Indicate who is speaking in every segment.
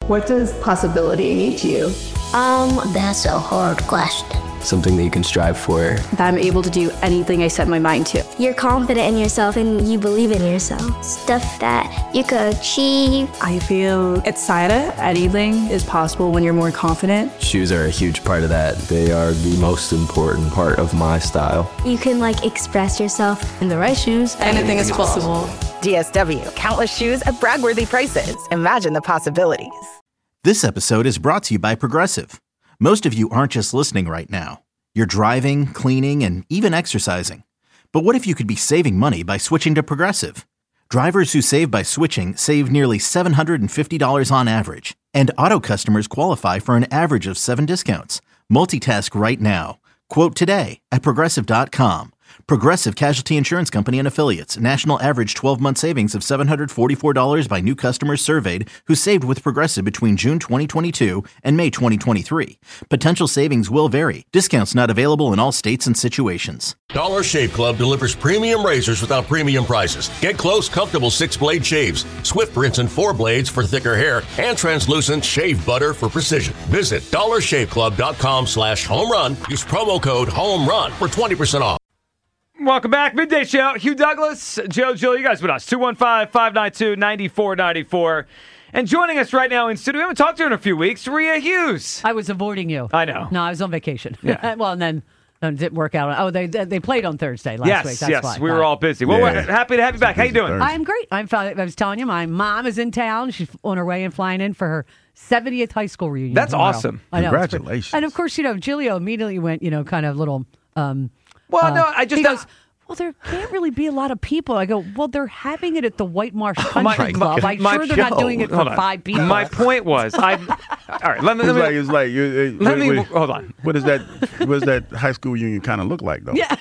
Speaker 1: What does possibility mean to you?
Speaker 2: That's a hard question.
Speaker 3: Something that you can strive for.
Speaker 4: That I'm able to do anything I set my mind to.
Speaker 2: You're confident in yourself and you believe in yourself. Stuff that you could achieve.
Speaker 4: I feel excited. Anything is possible when you're more confident.
Speaker 3: Shoes are a huge part of that.
Speaker 5: They are the most important part of my style.
Speaker 2: You can express yourself.
Speaker 4: In the right shoes, anything is possible.
Speaker 6: DSW, countless shoes at brag-worthy prices. Imagine the possibilities.
Speaker 7: This episode is brought to you by Progressive. Most of you aren't just listening right now. You're driving, cleaning, and even exercising. But what if you could be saving money by switching to Progressive? Drivers who save by switching save nearly $750 on average. And auto customers qualify for an average of 7 discounts. Multitask right now. Quote today at Progressive.com. Progressive Casualty Insurance Company and Affiliates. National average 12-month savings of $744 by new customers surveyed who saved with Progressive between June 2022 and May 2023. Potential savings will vary. Discounts not available in all states and situations.
Speaker 8: Dollar Shave Club delivers premium razors without premium prices. Get close, comfortable 6-blade shaves, swift rinse and 4 blades for thicker hair, and translucent shave butter for precision. Visit dollarshaveclub.com/homerun. Use promo code HOMERUN for 20% off.
Speaker 9: Welcome back. Midday Show. Hugh Douglas, Joe Gill, you guys with us. 215-592-9494. And joining us right now in studio, we haven't talked to her in a few weeks, Rhea Hughes.
Speaker 10: I was avoiding you.
Speaker 9: I know.
Speaker 10: No, I was on vacation.
Speaker 9: Yeah.
Speaker 10: Well, and then it didn't work out. Oh, they played on Thursday last week. That's why.
Speaker 9: We were all busy. Well, we're happy to have you back. How you doing?
Speaker 10: I'm great. I was telling you, my mom is in town. She's on her way and flying in for her 70th high school reunion.
Speaker 9: That's
Speaker 10: tomorrow.
Speaker 9: awesome.
Speaker 10: I know.
Speaker 5: Congratulations.
Speaker 10: And of course, Giglio immediately went, kind of little.
Speaker 9: Well, no, I just.
Speaker 10: He goes, well, there can't really be a lot of people. I go, well, they're having it at the White Marsh Country Club. I'm sure they're not doing it for 5 people.
Speaker 9: My point was, all right, let me hold on.
Speaker 5: What does that high school reunion kind of look like, though?
Speaker 10: Yeah.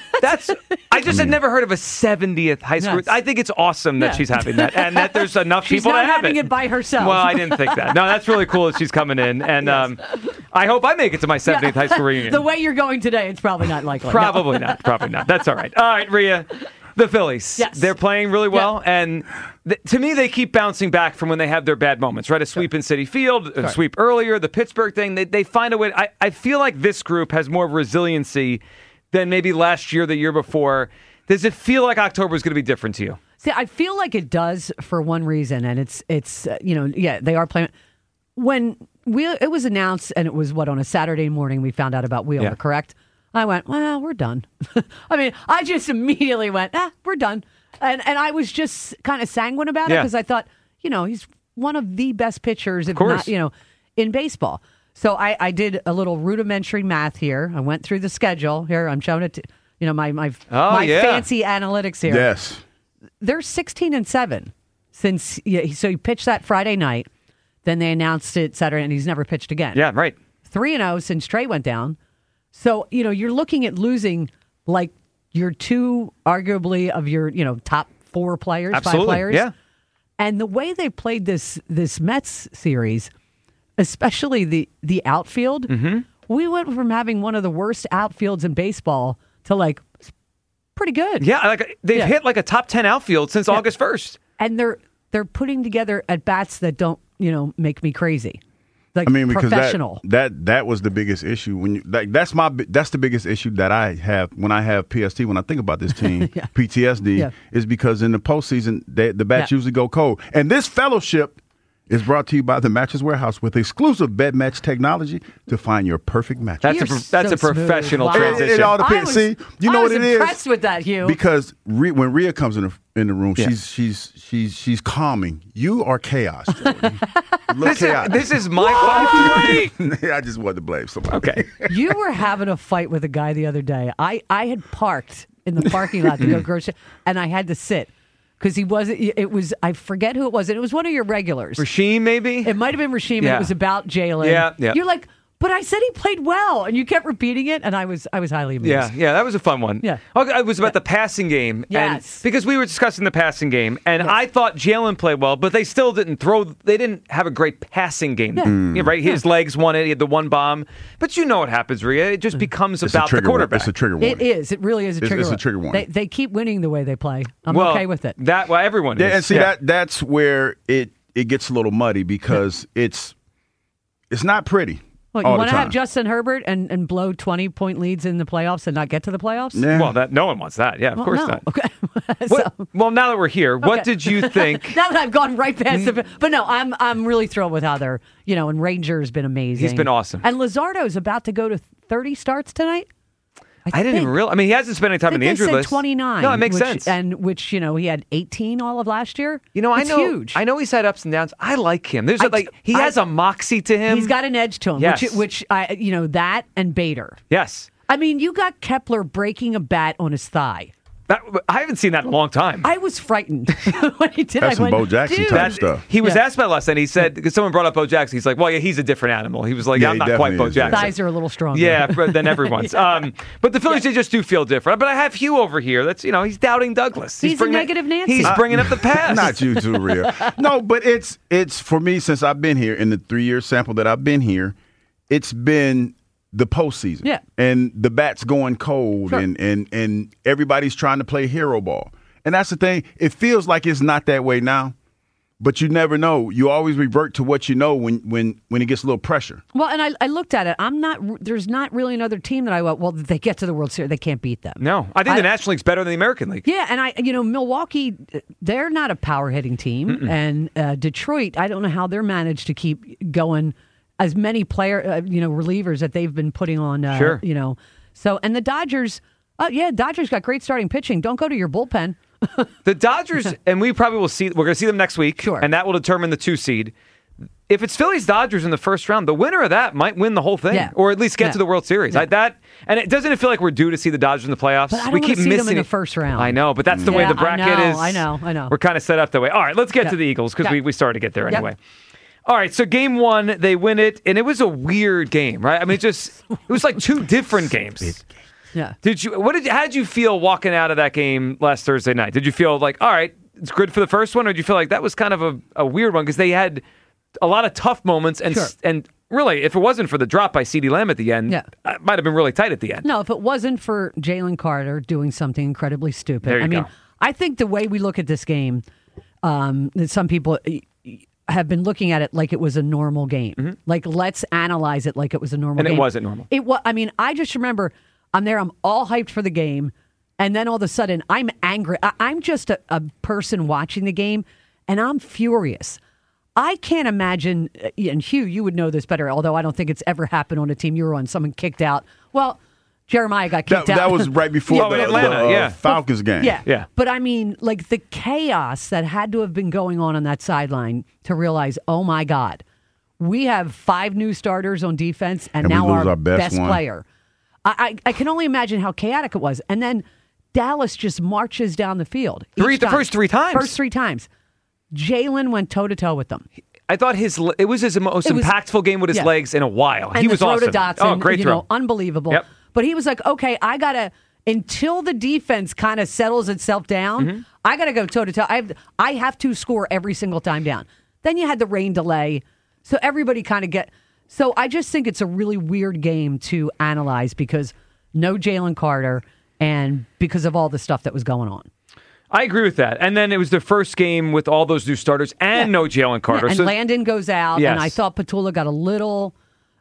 Speaker 9: I just had never heard of a 70th high school.
Speaker 10: Yes.
Speaker 9: I think it's awesome that she's having that and that there's enough people to have it.
Speaker 10: She's not having it by herself.
Speaker 9: Well, I didn't think that. No, that's really cool that she's coming in. And I hope I make it to my 70th high school reunion.
Speaker 10: The way you're going today, it's probably not likely.
Speaker 9: Probably not. That's all right. All right, Rhea. The Phillies.
Speaker 10: Yes.
Speaker 9: They're playing really well. Yeah. And to me, they keep bouncing back from when they have their bad moments, right? A sweep in Citi Field, a sweep earlier, the Pittsburgh thing. They find a way. I feel like this group has more resiliency than maybe last year, the year before. Does it feel like October is going to be different to you?
Speaker 10: See, I feel like it does for one reason, and it's they are playing. When it was announced, and it was on a Saturday morning, we found out about Wheeler, correct? I went, well, we're done. I mean, I just immediately went, we're done. And I was just kind of sanguine about it because I thought, he's one of the best pitchers, if not, in baseball. So I did a little rudimentary math here. I went through the schedule. Here, I'm showing it to, my fancy analytics here.
Speaker 5: Yes.
Speaker 10: They're 16-7 since, so he pitched that Friday night. Then they announced it Saturday, and he's never pitched again.
Speaker 9: Yeah, right.
Speaker 10: 3-0 since Trey went down. So, you're looking at losing your two, arguably, of your, top 4 players,
Speaker 9: Absolutely.
Speaker 10: 5 players.
Speaker 9: Yeah.
Speaker 10: And the way they played this Mets series, especially the outfield, we went from having one of the worst outfields in baseball to pretty good.
Speaker 9: Yeah, they've hit a top 10 outfield since August 1st.
Speaker 10: And they're putting together at bats that don't, make me crazy.
Speaker 5: Because
Speaker 10: professional.
Speaker 5: That was the biggest issue when that's the biggest issue that I have when I have PST when I think about this team PTSD is because in the postseason the bats usually go cold, and this fellowship is brought to you by the Mattress Warehouse with exclusive bed match technology to find your perfect mattress.
Speaker 9: That's a professional transition.
Speaker 5: It all depends. See, you know what it is.
Speaker 10: I was impressed with that, Hugh.
Speaker 5: Because when Rhea comes in the room, she's calming. You are chaos.
Speaker 9: This is my fault.
Speaker 5: I just wanted to blame somebody.
Speaker 9: Okay.
Speaker 10: You were having a fight with a guy the other day. I had parked in the parking lot to go grocery, and I had to sit. Because I forget who it was. And it was one of your regulars.
Speaker 9: Rasheem, maybe?
Speaker 10: It might have been Rasheem. Yeah. It was about Jalen.
Speaker 9: Yeah.
Speaker 10: You're like, but I said he played well. And you kept repeating it. And I was highly amused.
Speaker 9: Yeah, that was a fun one.
Speaker 10: Yeah.
Speaker 9: It was about the passing game.
Speaker 10: Yes.
Speaker 9: And because we were discussing the passing game. And I thought Jalen played well, but they still didn't they didn't have a great passing game. Yeah. Right? His legs won it. He had the one bomb. But you know what happens, Rhea. It just becomes about the quarterback.
Speaker 5: It's a trigger warning.
Speaker 10: It is. It really is a trigger warning.
Speaker 5: It's a trigger warning.
Speaker 10: They keep winning the way they play. I'm okay with it.
Speaker 9: Everyone is.
Speaker 5: And see, that's where it gets a little muddy because it's It's not pretty.
Speaker 10: Well, you want to have Justin Herbert and blow 20-point leads in the playoffs and not get to the playoffs?
Speaker 5: Yeah.
Speaker 9: Well, no one wants that. Yeah, of course not.
Speaker 10: Okay.
Speaker 9: Well, now that we're here, what did you think?
Speaker 10: Now that I've gone right past it, but no, I'm really thrilled with how they're, and Ranger's been amazing.
Speaker 9: He's been awesome.
Speaker 10: And Luzardo's about to go to 30 starts tonight.
Speaker 9: I didn't even realize. I mean, he hasn't spent any time in the injury list.
Speaker 10: 29.
Speaker 9: No, it makes sense.
Speaker 10: And he had 18 all of last year.
Speaker 9: It's
Speaker 10: huge.
Speaker 9: I know he's had ups and downs. I like him. He has a moxie to him.
Speaker 10: He's got an edge to him.
Speaker 9: Yes.
Speaker 10: Which that and Bader.
Speaker 9: Yes.
Speaker 10: I mean, you got Kepler breaking a bat on his thigh.
Speaker 9: I haven't seen that in a long time.
Speaker 10: I was frightened when he did.
Speaker 5: That's some Bo Jackson type stuff.
Speaker 9: He was asked about last night. He said, because someone brought up Bo Jackson, he's like, well, yeah, he's a different animal. He was like, I'm not quite Bo Jackson.
Speaker 10: Thighs are a little stronger.
Speaker 9: Yeah, than everyone's. But the Phillies, they just do feel different. But I have Hugh over here. That's, he's doubting Douglas.
Speaker 10: He's a negative Nancy.
Speaker 9: He's bringing up the past.
Speaker 5: Not you too, Rhea. No, but it's for me, since I've been here, in the 3-year sample that I've been here, it's been the postseason.
Speaker 10: Yeah.
Speaker 5: And the bat's going cold,
Speaker 10: sure.
Speaker 5: and everybody's trying to play hero ball. And that's the thing. It feels like it's not that way now, but you never know. You always revert to what you know when it gets a little pressure.
Speaker 10: Well, and I looked at it. There's not really another team that I went, well, they get to the World Series, they can't beat them.
Speaker 9: No. I think the National League's better than the American League.
Speaker 10: Yeah, and Milwaukee, they're not a power hitting team. Mm-mm. And Detroit, I don't know how they're managed to keep going as many relievers that they've been putting on,
Speaker 9: sure.
Speaker 10: So, and the Dodgers, Dodgers got great starting pitching. Don't go to your bullpen.
Speaker 9: The Dodgers, and we probably will see, we're going to see them next week,
Speaker 10: sure.
Speaker 9: And that will determine the 2 seed. If it's Phillies-Dodgers in the first round, the winner of that might win the whole thing, or at least get to the World Series.
Speaker 10: Yeah.
Speaker 9: And it doesn't feel like we're due to see the Dodgers in the playoffs.
Speaker 10: But I don't
Speaker 9: we keep
Speaker 10: see
Speaker 9: missing
Speaker 10: them in the first round.
Speaker 9: I know, but that's the way the bracket is.
Speaker 10: I know.
Speaker 9: We're kind of set up that way. All right, let's get to the Eagles because we started to get there anyway. All right, so game 1, they win it, and it was a weird game, right? I mean, it was like 2 different games.
Speaker 10: Yeah.
Speaker 9: How did you feel walking out of that game last Thursday night? Did you feel like, all right, it's good for the first one, or did you feel like that was kind of a weird one because they had a lot of tough moments and really, if it wasn't for the drop by CeeDee Lamb at the end, it might have been really tight at the end.
Speaker 10: No, if it wasn't for Jalen Carter doing something incredibly stupid.
Speaker 9: There you go.
Speaker 10: I think the way we look at this game, that some people have been looking at it like it was a normal game. Mm-hmm. Like, let's analyze it like it was a normal game.
Speaker 9: And it wasn't normal.
Speaker 10: I just remember I'm there, I'm all hyped for the game, and then all of a sudden I'm angry. I'm just a person watching the game, and I'm furious. I can't imagine, and Hugh, you would know this better, although I don't think it's ever happened on a team you were on, someone kicked out. Well, Jeremiah got kicked out.
Speaker 5: That was right before the Falcons game.
Speaker 10: Yeah. But I mean, like the chaos that had to have been going on that sideline to realize, oh my God, we have 5 new starters on defense and now our best player. I can only imagine how chaotic it was. And then Dallas just marches down the field.
Speaker 9: The first 3 times.
Speaker 10: First 3 times. Jalen went toe-to-toe with them.
Speaker 9: I thought it was his most impactful game with his legs in a while.
Speaker 10: And
Speaker 9: he was awesome.
Speaker 10: Dotson,
Speaker 9: great throw.
Speaker 10: Unbelievable.
Speaker 9: Yep.
Speaker 10: But he was like, okay, I got to, until the defense kind of settles itself down, I got to go toe-to-toe. I have to score every single time down. Then you had the rain delay. So everybody kind of so I just think it's a really weird game to analyze because no Jalen Carter and because of all the stuff that was going on.
Speaker 9: I agree with that. And then it was the first game with all those new starters and no Jalen Carter.
Speaker 10: And Landon goes out, and I thought Petula got a little,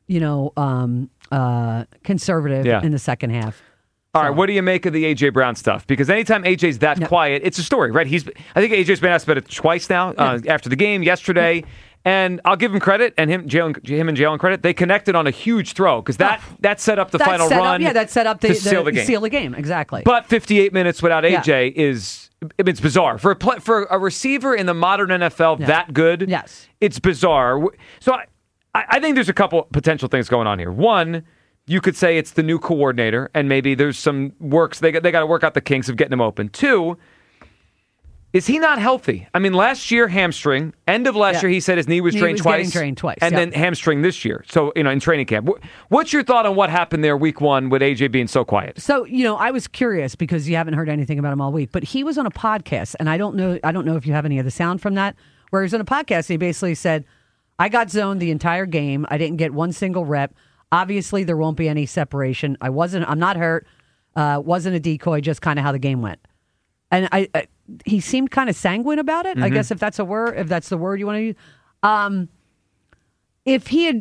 Speaker 10: conservative in the second half.
Speaker 9: All right, what do you make of the A.J. Brown stuff? Because anytime A.J.'s that quiet, it's a story, right? I think A.J.'s been asked about it twice now after the game, yesterday. And I'll give him credit, and him and Jalen credit. They connected on a huge throw because that set up the final run.
Speaker 10: That set up
Speaker 9: to seal the game.
Speaker 10: Seal the game, exactly.
Speaker 9: But 58 minutes without A.J. it's bizarre for a receiver in the modern NFL that good.
Speaker 10: Yes,
Speaker 9: it's bizarre. So I think there's a couple potential things going on here. One, you could say it's the new coordinator, and maybe there's some works they got to work out the kinks of getting him open. Two, is he not healthy? I mean, last year, hamstring. End of last year, he said his knee was trained twice. And then hamstring this year. So, in training camp. What's your thought on what happened there week 1 with AJ being so quiet?
Speaker 10: So, I was curious because you haven't heard anything about him all week, but he was on a podcast, and I don't know if you have any of the sound from that, where he was on a podcast, and he basically said, I got zoned the entire game. I didn't get one single rep. Obviously, there won't be any separation. I'm not hurt. Wasn't a decoy, just kind of how the game went. And he seemed kind of sanguine about it. I guess if that's the word you want to use. If he had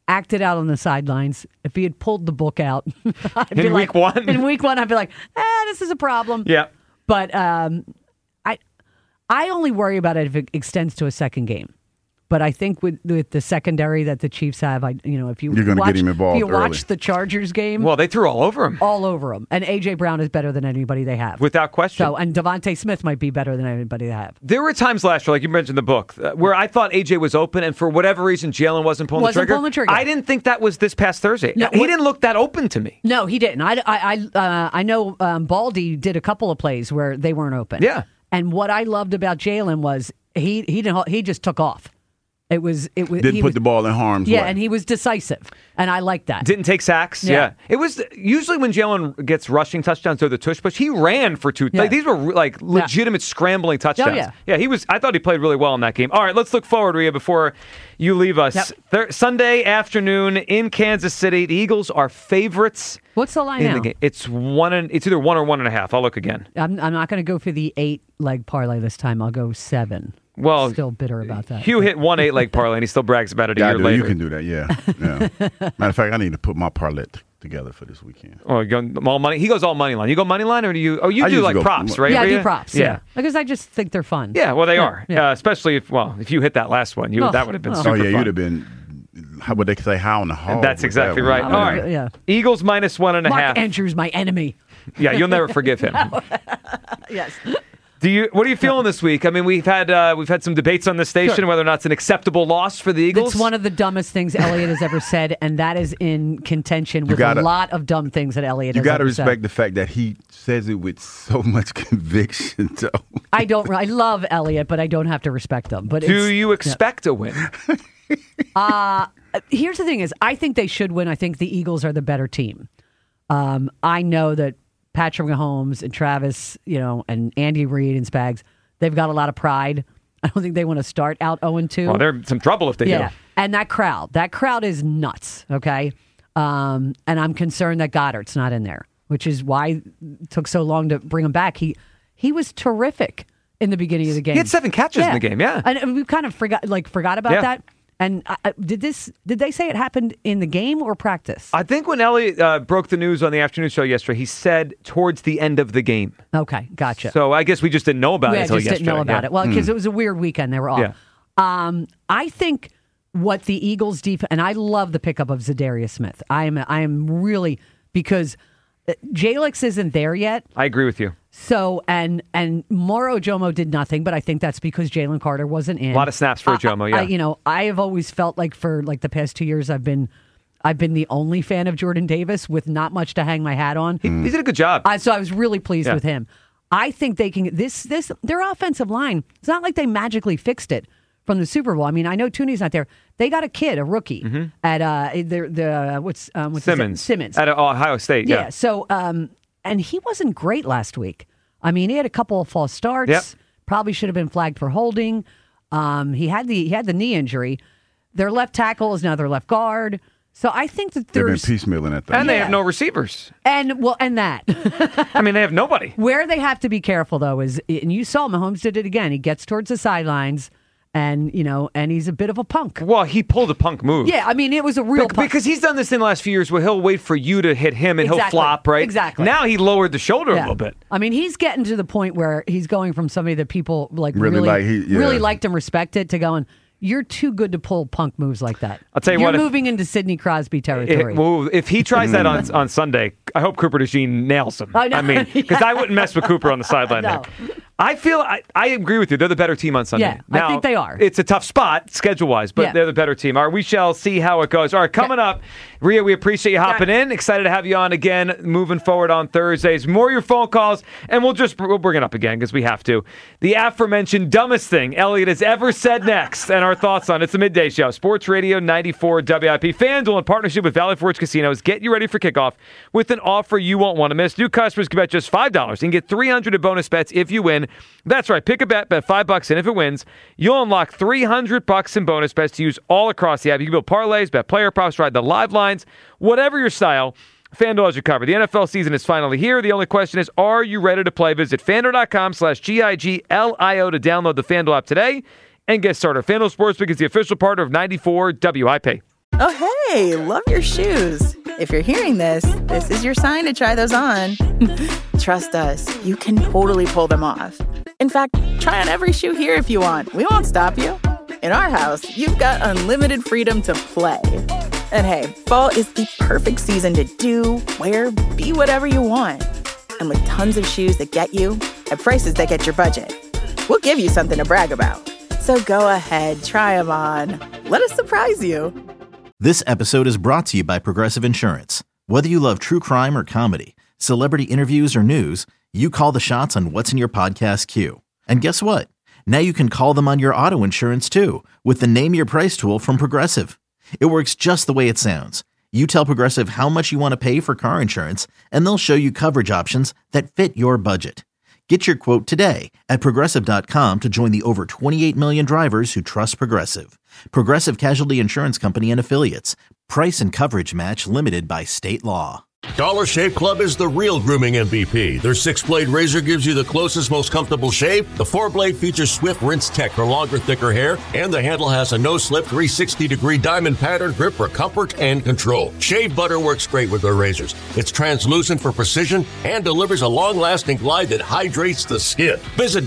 Speaker 10: acted out on the sidelines. If he had pulled the book out
Speaker 9: in week one,
Speaker 10: I'd be like, this is a problem.
Speaker 9: Yeah.
Speaker 10: But I only worry about it if it extends to a second game. But I think with the secondary that the Chiefs have, if you're
Speaker 5: going to get him involved.
Speaker 10: If you
Speaker 5: early.
Speaker 10: watch the Chargers game,
Speaker 9: well, they threw all over him.
Speaker 10: All over him. And A.J. Brown is better than anybody they have.
Speaker 9: Without question.
Speaker 10: So, and Devontae Smith might be better than anybody they have.
Speaker 9: There were times last year, like you mentioned in the book, where I thought A.J. was open, and for whatever reason, Jalen wasn't pulling the trigger. I didn't think that was this past Thursday. No, he didn't look that open to me.
Speaker 10: No, he didn't. I know Baldy did a couple of plays where they weren't open.
Speaker 9: Yeah.
Speaker 10: And what I loved about Jalen was he just took off. He
Speaker 5: Didn't put the ball in harm's way.
Speaker 10: Yeah, and he was decisive, and I like that.
Speaker 9: Didn't take sacks. Yeah. It was usually when Jalen gets rushing touchdowns or the tush push, he ran for two. Like, these were like legitimate scrambling touchdowns.
Speaker 10: Oh, yeah.
Speaker 9: He was. I thought he played really well in that game. All right, let's look forward, Rhea, before you leave us. Yep. Sunday afternoon in Kansas City, the Eagles are favorites.
Speaker 10: What's the line now?
Speaker 9: The game. It's either 1 or 1.5. I'll look again.
Speaker 10: I'm not going to go for the 8-leg parlay this time. I'll go 7.
Speaker 9: Well,
Speaker 10: still bitter about that.
Speaker 9: Hugh hit 1 8-leg parlay, and he still brags about it a year later.
Speaker 5: You can do that, yeah. Matter of fact, I need to put my parlay together for this weekend.
Speaker 9: Oh, you go all money. He goes all money line. You go money line, or do you? Oh, you do like props, right?
Speaker 10: Yeah, I do props. Yeah, because I just think they're fun.
Speaker 9: Yeah, well, they are. Yeah. Especially if you hit that last one, that would have been super fun.
Speaker 5: You'd have been. How would they say? How in the hall?
Speaker 9: That's exactly right. All right.
Speaker 10: Yeah.
Speaker 9: Eagles minus 1.5.
Speaker 10: Mark Andrews, my enemy.
Speaker 9: Yeah, you'll never forgive him.
Speaker 10: Yes.
Speaker 9: What are you feeling this week? I mean, we've had some debates on this station whether or not it's an acceptable loss for the Eagles.
Speaker 10: It's one of the dumbest things Elliott has ever said, and that is in contention with a lot of dumb things that Elliott has ever said.
Speaker 5: You got to respect the fact that he says it with so much conviction. So.
Speaker 10: I love Elliott, but I don't have to respect him. But
Speaker 9: do you expect a win?
Speaker 10: Here's the thing: is I think they should win. I think the Eagles are the better team. I know that Patrick Mahomes and Travis, and Andy Reid and Spags, they've got a lot of pride. I don't think they want to start out 0-2.
Speaker 9: Well, they're in some trouble if they do.
Speaker 10: And that crowd is nuts, okay? And I'm concerned that Goddard's not in there, which is why it took so long to bring him back. He was terrific in the beginning of the game.
Speaker 9: He had 7 catches in the game,
Speaker 10: And we kind of forgot about that. And did they say it happened in the game or practice?
Speaker 9: I think when Elliott broke the news on the afternoon show yesterday, he said towards the end of the game.
Speaker 10: Okay, gotcha.
Speaker 9: So I guess we just didn't know about it until yesterday.
Speaker 10: Didn't know about it. Well, because it was a weird weekend. They were off.
Speaker 9: Yeah.
Speaker 10: I think what the Eagles defense, and I love the pickup of Zadarius Smith. I am really, because Jalix isn't there yet.
Speaker 9: I agree with you.
Speaker 10: So, and Moro Ojomo did nothing, but I think that's because Jalen Carter wasn't in.
Speaker 9: A lot of snaps for Ojomo, yeah.
Speaker 10: I have always felt like for the past 2 years I've been the only fan of Jordan Davis with not much to hang my hat on.
Speaker 9: He did a good job.
Speaker 10: So I was really pleased with him. I think they can their offensive line, it's not like they magically fixed it from the Super Bowl. I mean, I know Tooney's not there. They got a kid, a rookie at what's Simmons
Speaker 9: at Ohio State. Yeah.
Speaker 10: So and he wasn't great last week. I mean, he had a couple of false starts.
Speaker 9: Yep.
Speaker 10: Probably should have been flagged for holding. He had the knee injury. Their left tackle is now their left guard. So I think that
Speaker 5: they've been piecemealing at that.
Speaker 9: And they have no receivers.
Speaker 10: And that.
Speaker 9: I mean, they have nobody.
Speaker 10: Where they have to be careful though is, and you saw Mahomes did it again. He gets towards the sidelines. And, and he's a bit of a punk.
Speaker 9: Well, he pulled a punk move.
Speaker 10: Yeah, I mean, it was a real punk.
Speaker 9: Because he's done this in the last few years where he'll wait for you to hit him and he'll flop, right?
Speaker 10: Exactly.
Speaker 9: Now he lowered the shoulder a little bit.
Speaker 10: I mean, he's getting to the point where he's going from somebody that people really liked and respected to going, you're too good to pull punk moves like that.
Speaker 9: I'll tell you
Speaker 10: what. You're moving into Sidney Crosby territory.
Speaker 9: If he tries that on Sunday, I hope Cooper DeJean nails him.
Speaker 10: Oh, no.
Speaker 9: I mean, because I wouldn't mess with Cooper on the sideline there. I feel I agree with you. They're the better team on Sunday.
Speaker 10: Yeah,
Speaker 9: now,
Speaker 10: I think they are.
Speaker 9: It's a tough spot schedule-wise, but they're the better team. All right, we shall see how it goes. All right, coming up, Rhea, we appreciate you hopping in. Excited to have you on again moving forward on Thursdays. More of your phone calls, and we'll bring it up again because we have to. The aforementioned dumbest thing Elliott has ever said next, and our thoughts on it. It's the Midday Show. Sports Radio 94 WIP. FanDuel in partnership with Valley Forge Casinos. Get you ready for kickoff with an offer you won't want to miss. New customers can bet just $5 and get $300 in bonus bets if you win. That's right. Pick a bet $5, and if it wins, you'll unlock $300 in bonus bets to use all across the app. You can build parlays, bet player props, ride the live lines, whatever your style. FanDuel has you covered. The NFL season is finally here. The only question is, are you ready to play? Visit FanDuel.com/GIGLIO to download the FanDuel app today and get started. FanDuel Sportsbook is the official partner of 94 WIP.
Speaker 11: Oh,
Speaker 6: Hey, love your shoes. If you're hearing this, this is your sign to try those on. Trust us, you can totally pull them off. In fact, try on every shoe here if you want. We won't stop you. In our house, you've got unlimited freedom to play. And hey, fall is the perfect season to do, wear, be whatever you want. And with tons of shoes that get you at prices that get your budget, we'll give you something to brag about. So go ahead, try them on. Let us surprise you.
Speaker 7: This episode is brought to you by Progressive Insurance. Whether you love true crime or comedy, celebrity interviews or news, you call the shots on what's in your podcast queue. And guess what? Now you can call them on your auto insurance too with the Name Your Price tool from Progressive. It works just the way it sounds. You tell Progressive how much you want to pay for car insurance, and they'll show you coverage options that fit your budget. Get your quote today at Progressive.com to join the over 28 million drivers who trust Progressive. Progressive Casualty Insurance Company and Affiliates. Price and coverage match limited by state law.
Speaker 8: Dollar Shave Club is the real grooming MVP. Their 6-blade razor gives you the closest, most comfortable shave. The 4-blade features Swift Rinse Tech for longer, thicker hair. And the handle has a no-slip 360-degree diamond pattern grip for comfort and control. Shave butter works great with their razors. It's translucent for precision and delivers a long-lasting glide that hydrates the skin. Visit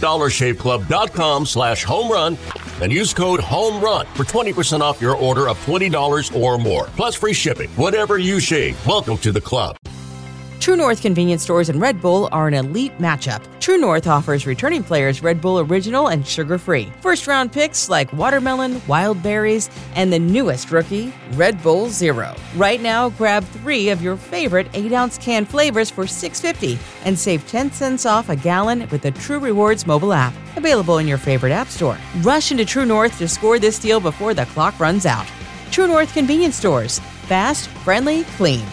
Speaker 8: DollarShaveClub.com/homerun and use code HOMERUN for 20% off your order of $20 or more. Plus free shipping. Whatever you shave, welcome to the club.
Speaker 11: True North convenience stores and Red Bull are an elite matchup. True North offers returning players Red Bull Original and sugar-free. First-round picks like watermelon, wild berries, and the newest rookie, Red Bull Zero. Right now, grab 3 of your favorite 8-ounce can flavors for $6.50 and save 10 cents off a gallon with the True Rewards mobile app. Available in your favorite app store. Rush into True North to score this deal before the clock runs out. True North convenience stores. Fast, friendly, clean.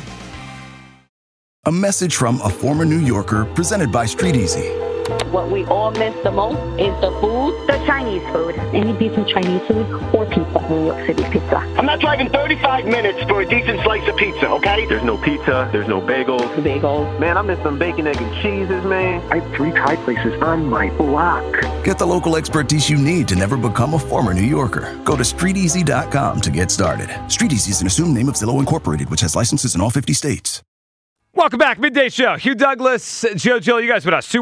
Speaker 12: A message from a former New Yorker presented by Street Easy.
Speaker 13: What we all miss the most is the food, the Chinese food. Any decent Chinese food or pizza, New York City pizza.
Speaker 14: I'm not driving 35 minutes for a decent slice of pizza, okay? There's no pizza, there's no bagels.
Speaker 13: Bagels.
Speaker 14: Man, I miss some bacon, egg, and cheeses, man.
Speaker 15: I have 3 Thai places on my block.
Speaker 12: Get the local expertise you need to never become a former New Yorker. Go to StreetEasy.com to get started. Street Easy is an assumed name of Zillow Incorporated, which has licenses in all 50 states.
Speaker 9: Welcome back. Midday Show. Hugh Douglas, Joe Gill, you guys with us.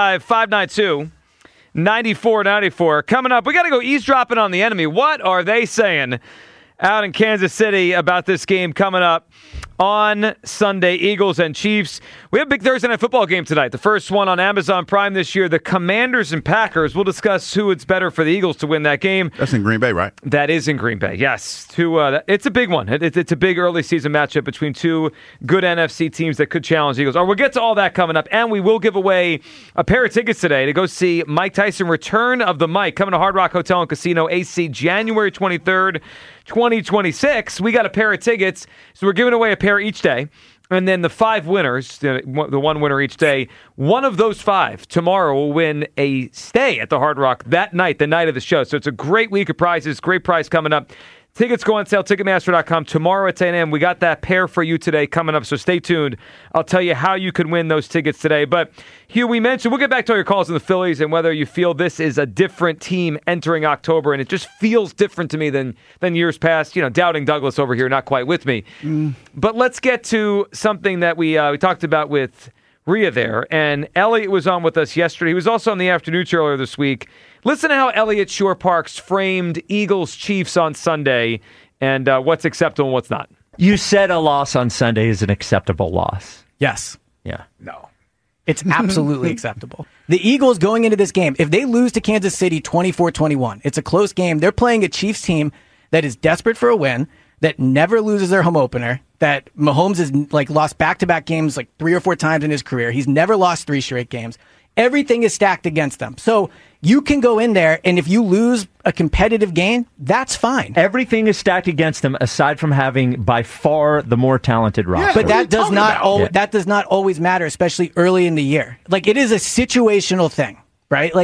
Speaker 9: 215-592-9494. Coming up, we got to go eavesdropping on the enemy. What are they saying out in Kansas City about this game coming up on Sunday, Eagles and Chiefs? We have a big Thursday Night Football game tonight. The first one on Amazon Prime this year, the Commanders and Packers. We'll discuss who it's better for the Eagles to win that game.
Speaker 5: That's in Green Bay, right?
Speaker 9: That is in Green Bay, yes. It's a big one. It's a big early season matchup between 2 good NFC teams that could challenge the Eagles. We'll get to all that coming up, and we will give away a pair of tickets today to go see Mike Tyson Return of the Mike, coming to Hard Rock Hotel and Casino, AC, January 23rd, 2026. We got a pair of tickets, so we're giving away a pair each day. And then the 5 winners, the one winner each day, one of those 5 tomorrow will win a stay at the Hard Rock that night, the night of the show. So it's a great week of prizes, great prize coming up. Tickets go on sale, Ticketmaster.com tomorrow at 10 a.m. We got that pair for you today coming up, so stay tuned. I'll tell you how you can win those tickets today. But, Hugh, we mentioned, we'll get back to all your calls on the Phillies and whether you feel this is a different team entering October, and it just feels different to me than years past. You know, doubting Douglas over here, not quite with me. But let's get to something that we talked about with Rhea there, and Elliot was on with us yesterday. He was also on the afternoon show earlier this week. Listen to how Elliot Shore-Parks framed Eagles-Chiefs on Sunday and what's acceptable and what's not.
Speaker 16: You said a loss on Sunday is an acceptable loss.
Speaker 17: Yes.
Speaker 16: Yeah.
Speaker 17: No. It's absolutely acceptable. The Eagles going into this game, if they lose to Kansas City 24-21, it's a close game. They're playing a Chiefs team that is desperate for a win, that never loses their home opener, that Mahomes has lost back-to-back games 3 or 4 times in his career. He's never lost 3 straight games. Everything is stacked against them. So you can go in there, and if you lose a competitive game, that's fine.
Speaker 16: Everything is stacked against them, aside from having by far the more talented roster.
Speaker 17: Yeah, but that does not always matter, especially early in the year. It is a situational thing, right?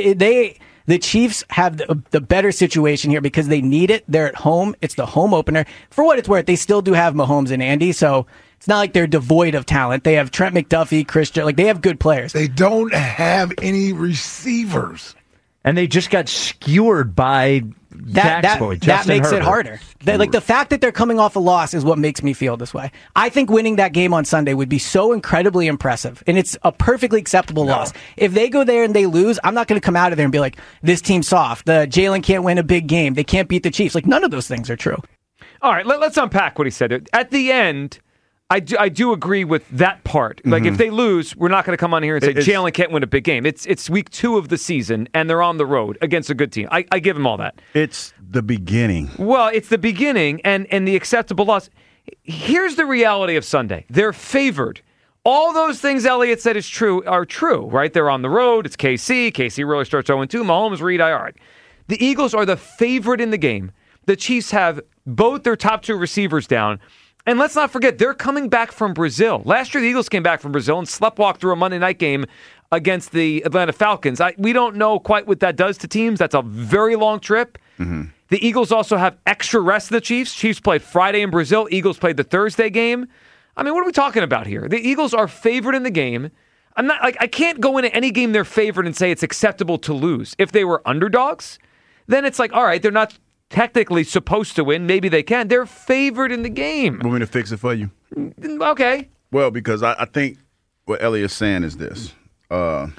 Speaker 17: The Chiefs have the better situation here because they need it. They're at home. It's the home opener. For what it's worth, they still do have Mahomes and Andy, so it's not like they're devoid of talent. They have Trent McDuffie, Christian. They have good players.
Speaker 18: They don't have any receivers.
Speaker 16: And they just got skewered by
Speaker 17: that makes it harder. The fact that they're coming off a loss is what makes me feel this way. I think winning that game on Sunday would be so incredibly impressive, and it's a perfectly acceptable loss. If they go there and they lose, I'm not going to come out of there and be like, this team's soft. Jalen can't win a big game. They can't beat the Chiefs. Like, none of those things are true.
Speaker 9: All right, let's unpack what he said. At the end, I do agree with that part. Like, if they lose, we're not going to come on here and say Jalen can't win a big game. It's week 2 of the season, and they're on the road against a good team. I give him all that.
Speaker 5: It's the beginning.
Speaker 9: Well, it's the beginning and the acceptable loss. Here's the reality of Sunday. They're favored. All those things Elliott said are true, right? They're on the road. It's KC. KC really starts 0-2. Mahomes, Reed, all right. The Eagles are the favorite in the game. The Chiefs have both their top 2 receivers down. And let's not forget, they're coming back from Brazil. Last year, the Eagles came back from Brazil and sleptwalked through a Monday night game against the Atlanta Falcons. We don't know quite what that does to teams. That's a very long trip. The Eagles also have extra rest of the Chiefs. Chiefs played Friday in Brazil. Eagles played the Thursday game. I mean, what are we talking about here? The Eagles are favored in the game. I can't go into any game they're favored and say it's acceptable to lose. If they were underdogs, then it's like, all right, they're not technically supposed to win. Maybe they can. They're favored in the game.
Speaker 5: Want me to fix it for you?
Speaker 9: Okay.
Speaker 5: Well, because I think what Elliott's saying is this. Kansas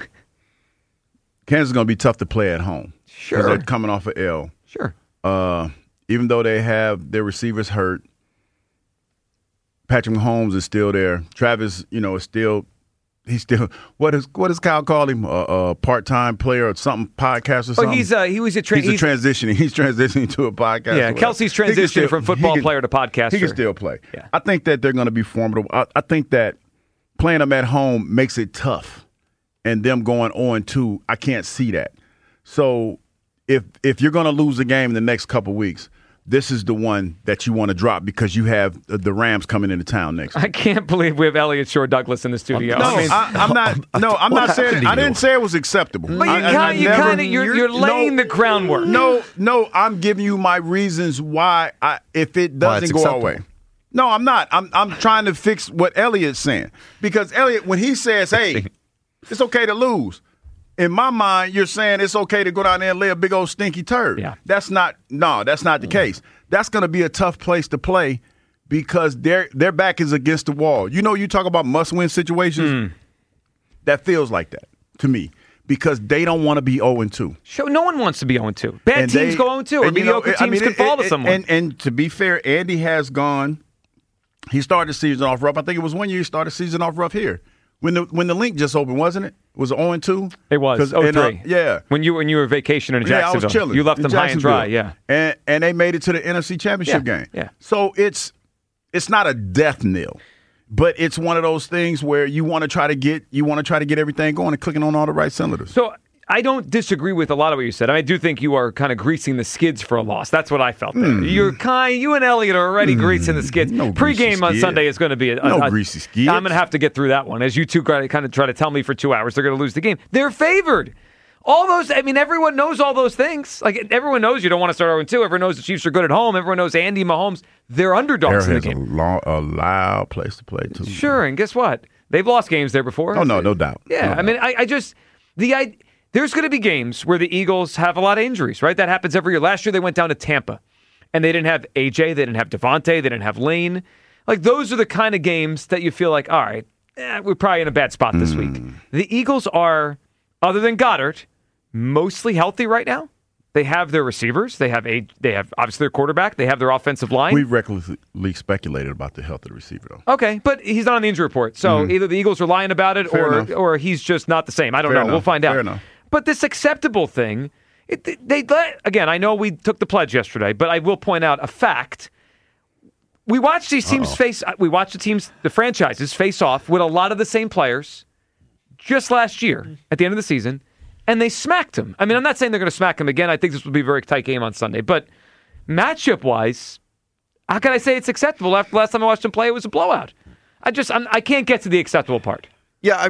Speaker 5: is going to be tough to play at home.
Speaker 9: Sure.
Speaker 5: They're coming off an L.
Speaker 9: Sure.
Speaker 5: Even though they have their receivers hurt, Patrick Mahomes is still there. Travis, is still – he's still – what does Kyle call him? A part-time player or something, podcast or something?
Speaker 9: He's
Speaker 5: transitioning. He's transitioning to a podcast.
Speaker 9: Yeah, Kelsey's transitioning from football player to podcaster.
Speaker 5: He can still play.
Speaker 9: Yeah.
Speaker 5: I think that they're going to be formidable. I think that playing them at home makes it tough. And them going 0-2, I can't see that. So if you're going to lose a game in the next couple weeks, this is the one that you want to drop because you have the Rams coming into town next week.
Speaker 9: I can't believe we have Elliott Shore Douglas in the studio.
Speaker 5: I'm not saying – I didn't say it was acceptable.
Speaker 9: But you're laying the groundwork.
Speaker 5: No, I'm giving you my reasons why if it doesn't go our way. No, I'm not. I'm trying to fix what Elliott's saying. Because Elliott, when he says, hey, it's okay to lose, in my mind, you're saying it's okay to go down there and lay a big old stinky turd.
Speaker 9: Yeah.
Speaker 5: That's not the case. That's going to be a tough place to play because their back is against the wall. You talk about must-win situations. That feels like that to me because they don't want to be 0-2.
Speaker 9: Sure, no one wants to be 0-2. Bad teams go 0-2, or mediocre teams can fall to someone.
Speaker 5: And to be fair, Andy has gone. He started the season off rough. I think it was 1 year he started the season off rough here. When the link just opened, wasn't it? Was it 0-2?
Speaker 9: It was 0-3.
Speaker 5: Yeah.
Speaker 9: When you were vacationing in Jacksonville.
Speaker 5: I was chilling.
Speaker 9: You left them high and dry, yeah.
Speaker 5: And they made it to the NFC Championship game.
Speaker 9: Yeah.
Speaker 5: So it's not a death knell, but it's one of those things where you want to try to get everything going and clicking on all the right cylinders.
Speaker 9: So I don't disagree with a lot of what you said. I do think you are kind of greasing the skids for a loss. That's what I felt there. You and Elliott are already greasing the skids.
Speaker 5: No
Speaker 9: Pre-game on Sunday is going to be a
Speaker 5: greasy skids.
Speaker 9: I'm going to have to get through that one. As you two kind of try to tell me for 2 hours, they're going to lose the game. They're favored. All those, everyone knows all those things. Like, everyone knows you don't want to start 0-2. Everyone knows the Chiefs are good at home. Everyone knows Andy Mahomes. They're underdogs in the game.
Speaker 5: A loud place to play, too.
Speaker 9: Sure, and guess what? They've lost games there before.
Speaker 5: Oh, no doubt.
Speaker 9: Yeah, there's going to be games where the Eagles have a lot of injuries, right? That happens every year. Last year, they went down to Tampa, and they didn't have AJ, they didn't have Devontae, they didn't have Lane. Like, those are the kind of games that you feel like, all right, we're probably in a bad spot this week. The Eagles are, other than Goddard, mostly healthy right now. They have their receivers. They have obviously their quarterback. They have their offensive line.
Speaker 5: We recklessly speculated about the health of the receiver, though.
Speaker 9: Okay, but he's not on the injury report. So either the Eagles are lying about it or he's just not the same. I don't know. We'll find out.
Speaker 5: Fair enough.
Speaker 9: But this acceptable thing, again, I know we took the pledge yesterday, but I will point out a fact. We watched these teams the franchises face off with a lot of the same players just last year at the end of the season, and they smacked them. I mean, I'm not saying they're going to smack them again. I think this will be a very tight game on Sunday. But matchup-wise, how can I say it's acceptable? After the last time I watched them play, it was a blowout. I can't get to the acceptable part.
Speaker 18: Yeah,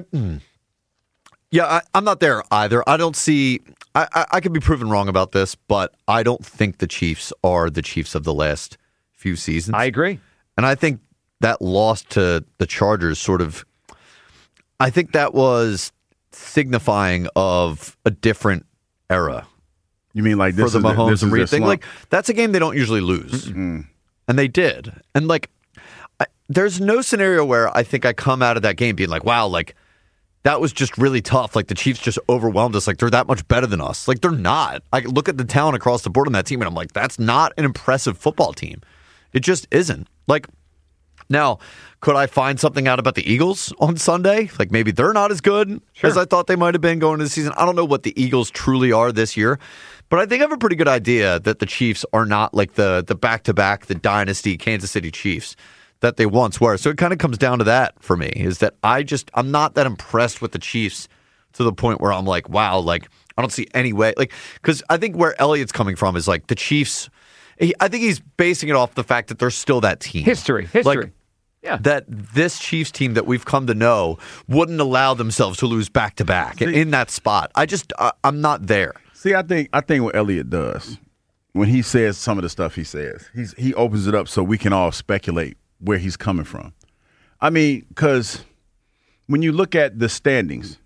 Speaker 18: I'm not there either. I don't see – I could be proven wrong about this, but I don't think the Chiefs are the Chiefs of the last few seasons.
Speaker 9: I agree.
Speaker 18: And I think that loss to the Chargers sort of – I think that was signifying of a different era.
Speaker 5: You mean like this
Speaker 18: for the Mahomes
Speaker 5: this
Speaker 18: and
Speaker 5: is
Speaker 18: Reed thing?
Speaker 5: slump?
Speaker 18: Like, that's a game they don't usually lose. And they did. And, like, there's no scenario where I think I come out of that game being like, wow, like, that was just really tough. Like, the Chiefs just overwhelmed us. Like, they're that much better than us. Like, they're not. I look at the talent across the board on that team, and I'm like, that's not an impressive football team. It just isn't. Like, now, could I find something out about the Eagles on Sunday? Like, maybe they're not as good as I thought they might have been going into the season. I don't know what the Eagles truly are this year, but I think I have a pretty good idea that the Chiefs are not like the back-to-back, the dynasty Kansas City Chiefs that they once were. So it kind of comes down to that for me, is that I'm not that impressed with the Chiefs to the point where I'm like, wow, like, I don't see any way. Like, because I think where Elliott's coming from is like the Chiefs, I think he's basing it off the fact that they're still that team.
Speaker 9: History.
Speaker 18: Like,
Speaker 9: yeah.
Speaker 18: That this Chiefs team that we've come to know wouldn't allow themselves to lose back-to-back in that spot. I'm not there.
Speaker 5: See, I think what Elliott does when he says some of the stuff he says, he opens it up so we can all speculate where he's coming from. I mean, because when you look at the standings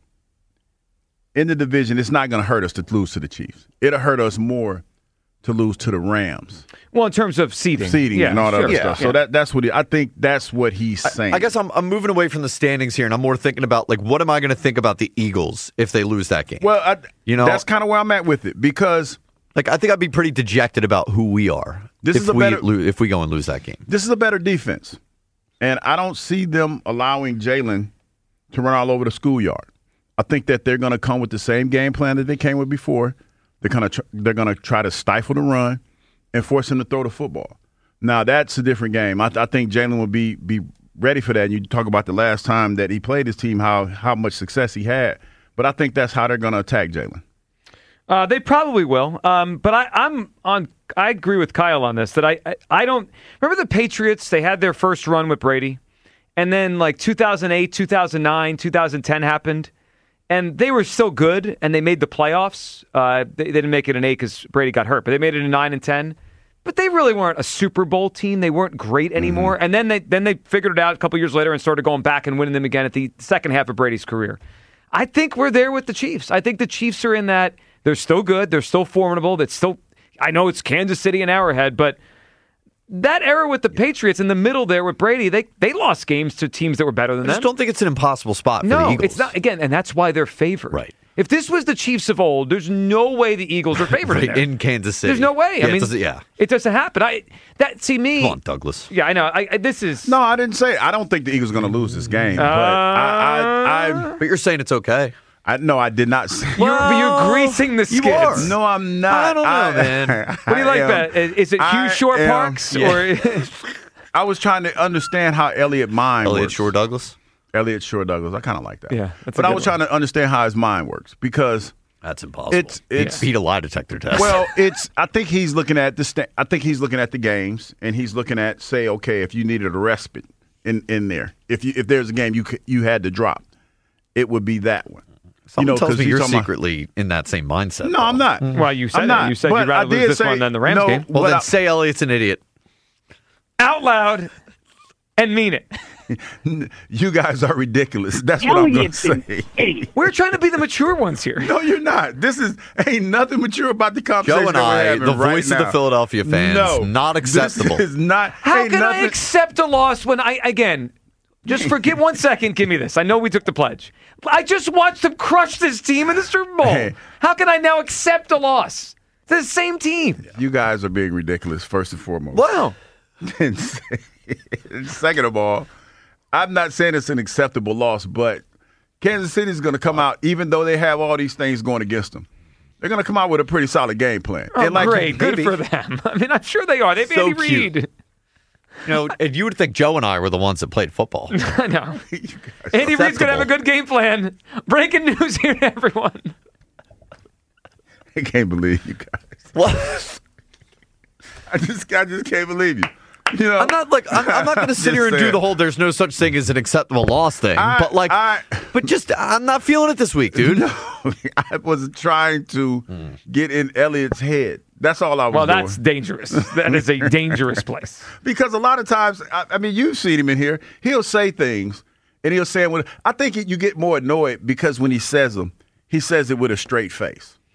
Speaker 5: in the division, it's not going to hurt us to lose to the Chiefs. It'll hurt us more to lose to the Rams.
Speaker 9: Well, in terms of seeding
Speaker 5: and all that other stuff. So that's what I think that's what he's saying.
Speaker 18: I guess I'm moving away from the standings here, and I'm more thinking about, like, what am I going to think about the Eagles if they lose that game?
Speaker 5: Well, that's kind of where I'm at with it, because
Speaker 18: like, I think I'd be pretty dejected about who we are if we go and lose that game.
Speaker 5: This is a better defense, and I don't see them allowing Jalen to run all over the schoolyard. I think that they're going to come with the same game plan that they came with before. They're going to try to stifle the run and force him to throw the football. Now, that's a different game. I think Jalen will be ready for that. And you talk about the last time that he played his team, how much success he had. But I think that's how they're going to attack Jalen.
Speaker 9: They probably will. But I agree with Kyle on this, that I don't – remember the Patriots? They had their first run with Brady. And then, like, 2008, 2009, 2010 happened. And they were still good, and they made the playoffs. They didn't make it in 8 because Brady got hurt, but they made it in 9 and 10. But they really weren't a Super Bowl team. They weren't great anymore. And then they figured it out a couple years later and started going back and winning them again at the second half of Brady's career. I think we're there with the Chiefs. I think the Chiefs are in that. They're still good. They're still formidable. I know it's Kansas City and Arrowhead, but that era with the Patriots in the middle there with Brady, they lost games to teams that were better than them.
Speaker 18: I just don't think it's an impossible spot for the Eagles.
Speaker 9: No, it's not. Again, and that's why they're favored.
Speaker 18: Right.
Speaker 9: If this was the Chiefs of old, there's no way the Eagles are favored
Speaker 18: in Kansas City.
Speaker 9: There's no way.
Speaker 18: Yeah,
Speaker 9: I mean, it doesn't happen.
Speaker 18: Come on, Douglas.
Speaker 9: Yeah, I know. This is
Speaker 5: no. I didn't say. I don't think the Eagles are going to lose this game. But
Speaker 18: you're saying it's okay.
Speaker 5: No, I did not say.
Speaker 9: You're greasing the skids.
Speaker 5: You are. No, I'm not.
Speaker 18: I don't know, man.
Speaker 9: What do you like that? Is it Hugh Shore Parks? Or
Speaker 5: I was trying to understand how Elliott works.
Speaker 18: Shore Douglas?
Speaker 5: Elliott Shore Douglas. I kind of like that.
Speaker 9: Yeah.
Speaker 5: But I was trying to understand how his mind works, because
Speaker 18: that's impossible. It's beat a lie detector test.
Speaker 5: Well, I think he's looking at the games, and he's looking at, say, okay, if you needed a respite in there, if there's a game you had to drop, it would be that one.
Speaker 18: Someone tells me you're secretly in that same mindset.
Speaker 5: No, I'm not.
Speaker 9: Well, you said that. You said you'd rather lose this one than the Rams game.
Speaker 18: Well, then say Elliott's an idiot.
Speaker 9: Out loud and mean it.
Speaker 5: You guys are ridiculous. That's what I'm going to say.
Speaker 9: We're trying to be the mature ones here.
Speaker 5: No, you're not. Ain't nothing mature about the conversation.
Speaker 18: Joe and I, the voice of the Philadelphia fans, not acceptable.
Speaker 5: This is not.
Speaker 9: How can I accept a loss when just forget 1 second, give me this. I know we took the pledge. I just watched them crush this team in the Super Bowl.
Speaker 5: Hey.
Speaker 9: How can I now accept a loss? It's the same team.
Speaker 5: You guys are being ridiculous, first and foremost.
Speaker 9: Wow.
Speaker 5: And second of all, I'm not saying it's an acceptable loss, but Kansas City is going to come out, even though they have all these things going against them. They're going to come out with a pretty solid game plan.
Speaker 9: Oh, great. Good for them. I mean, I'm sure they are. They have Andy Reid.
Speaker 18: And you would think Joe and I were the ones that played football.
Speaker 9: I know. Andy Reid's going to have a good game plan. Breaking news here to everyone.
Speaker 5: I can't believe you guys.
Speaker 18: What?
Speaker 5: I just can't believe you.
Speaker 18: I'm not going to sit here and do the whole "there's no such thing as an acceptable loss" thing. I'm not feeling it this week, dude.
Speaker 5: No, I was trying to get in Elliott's head. That's all I was doing.
Speaker 9: Well, that's dangerous. That is a dangerous place.
Speaker 5: Because a lot of times, I mean, you've seen him in here. He'll say things, and he'll say it I think you get more annoyed because when he says them, he says it with a straight face.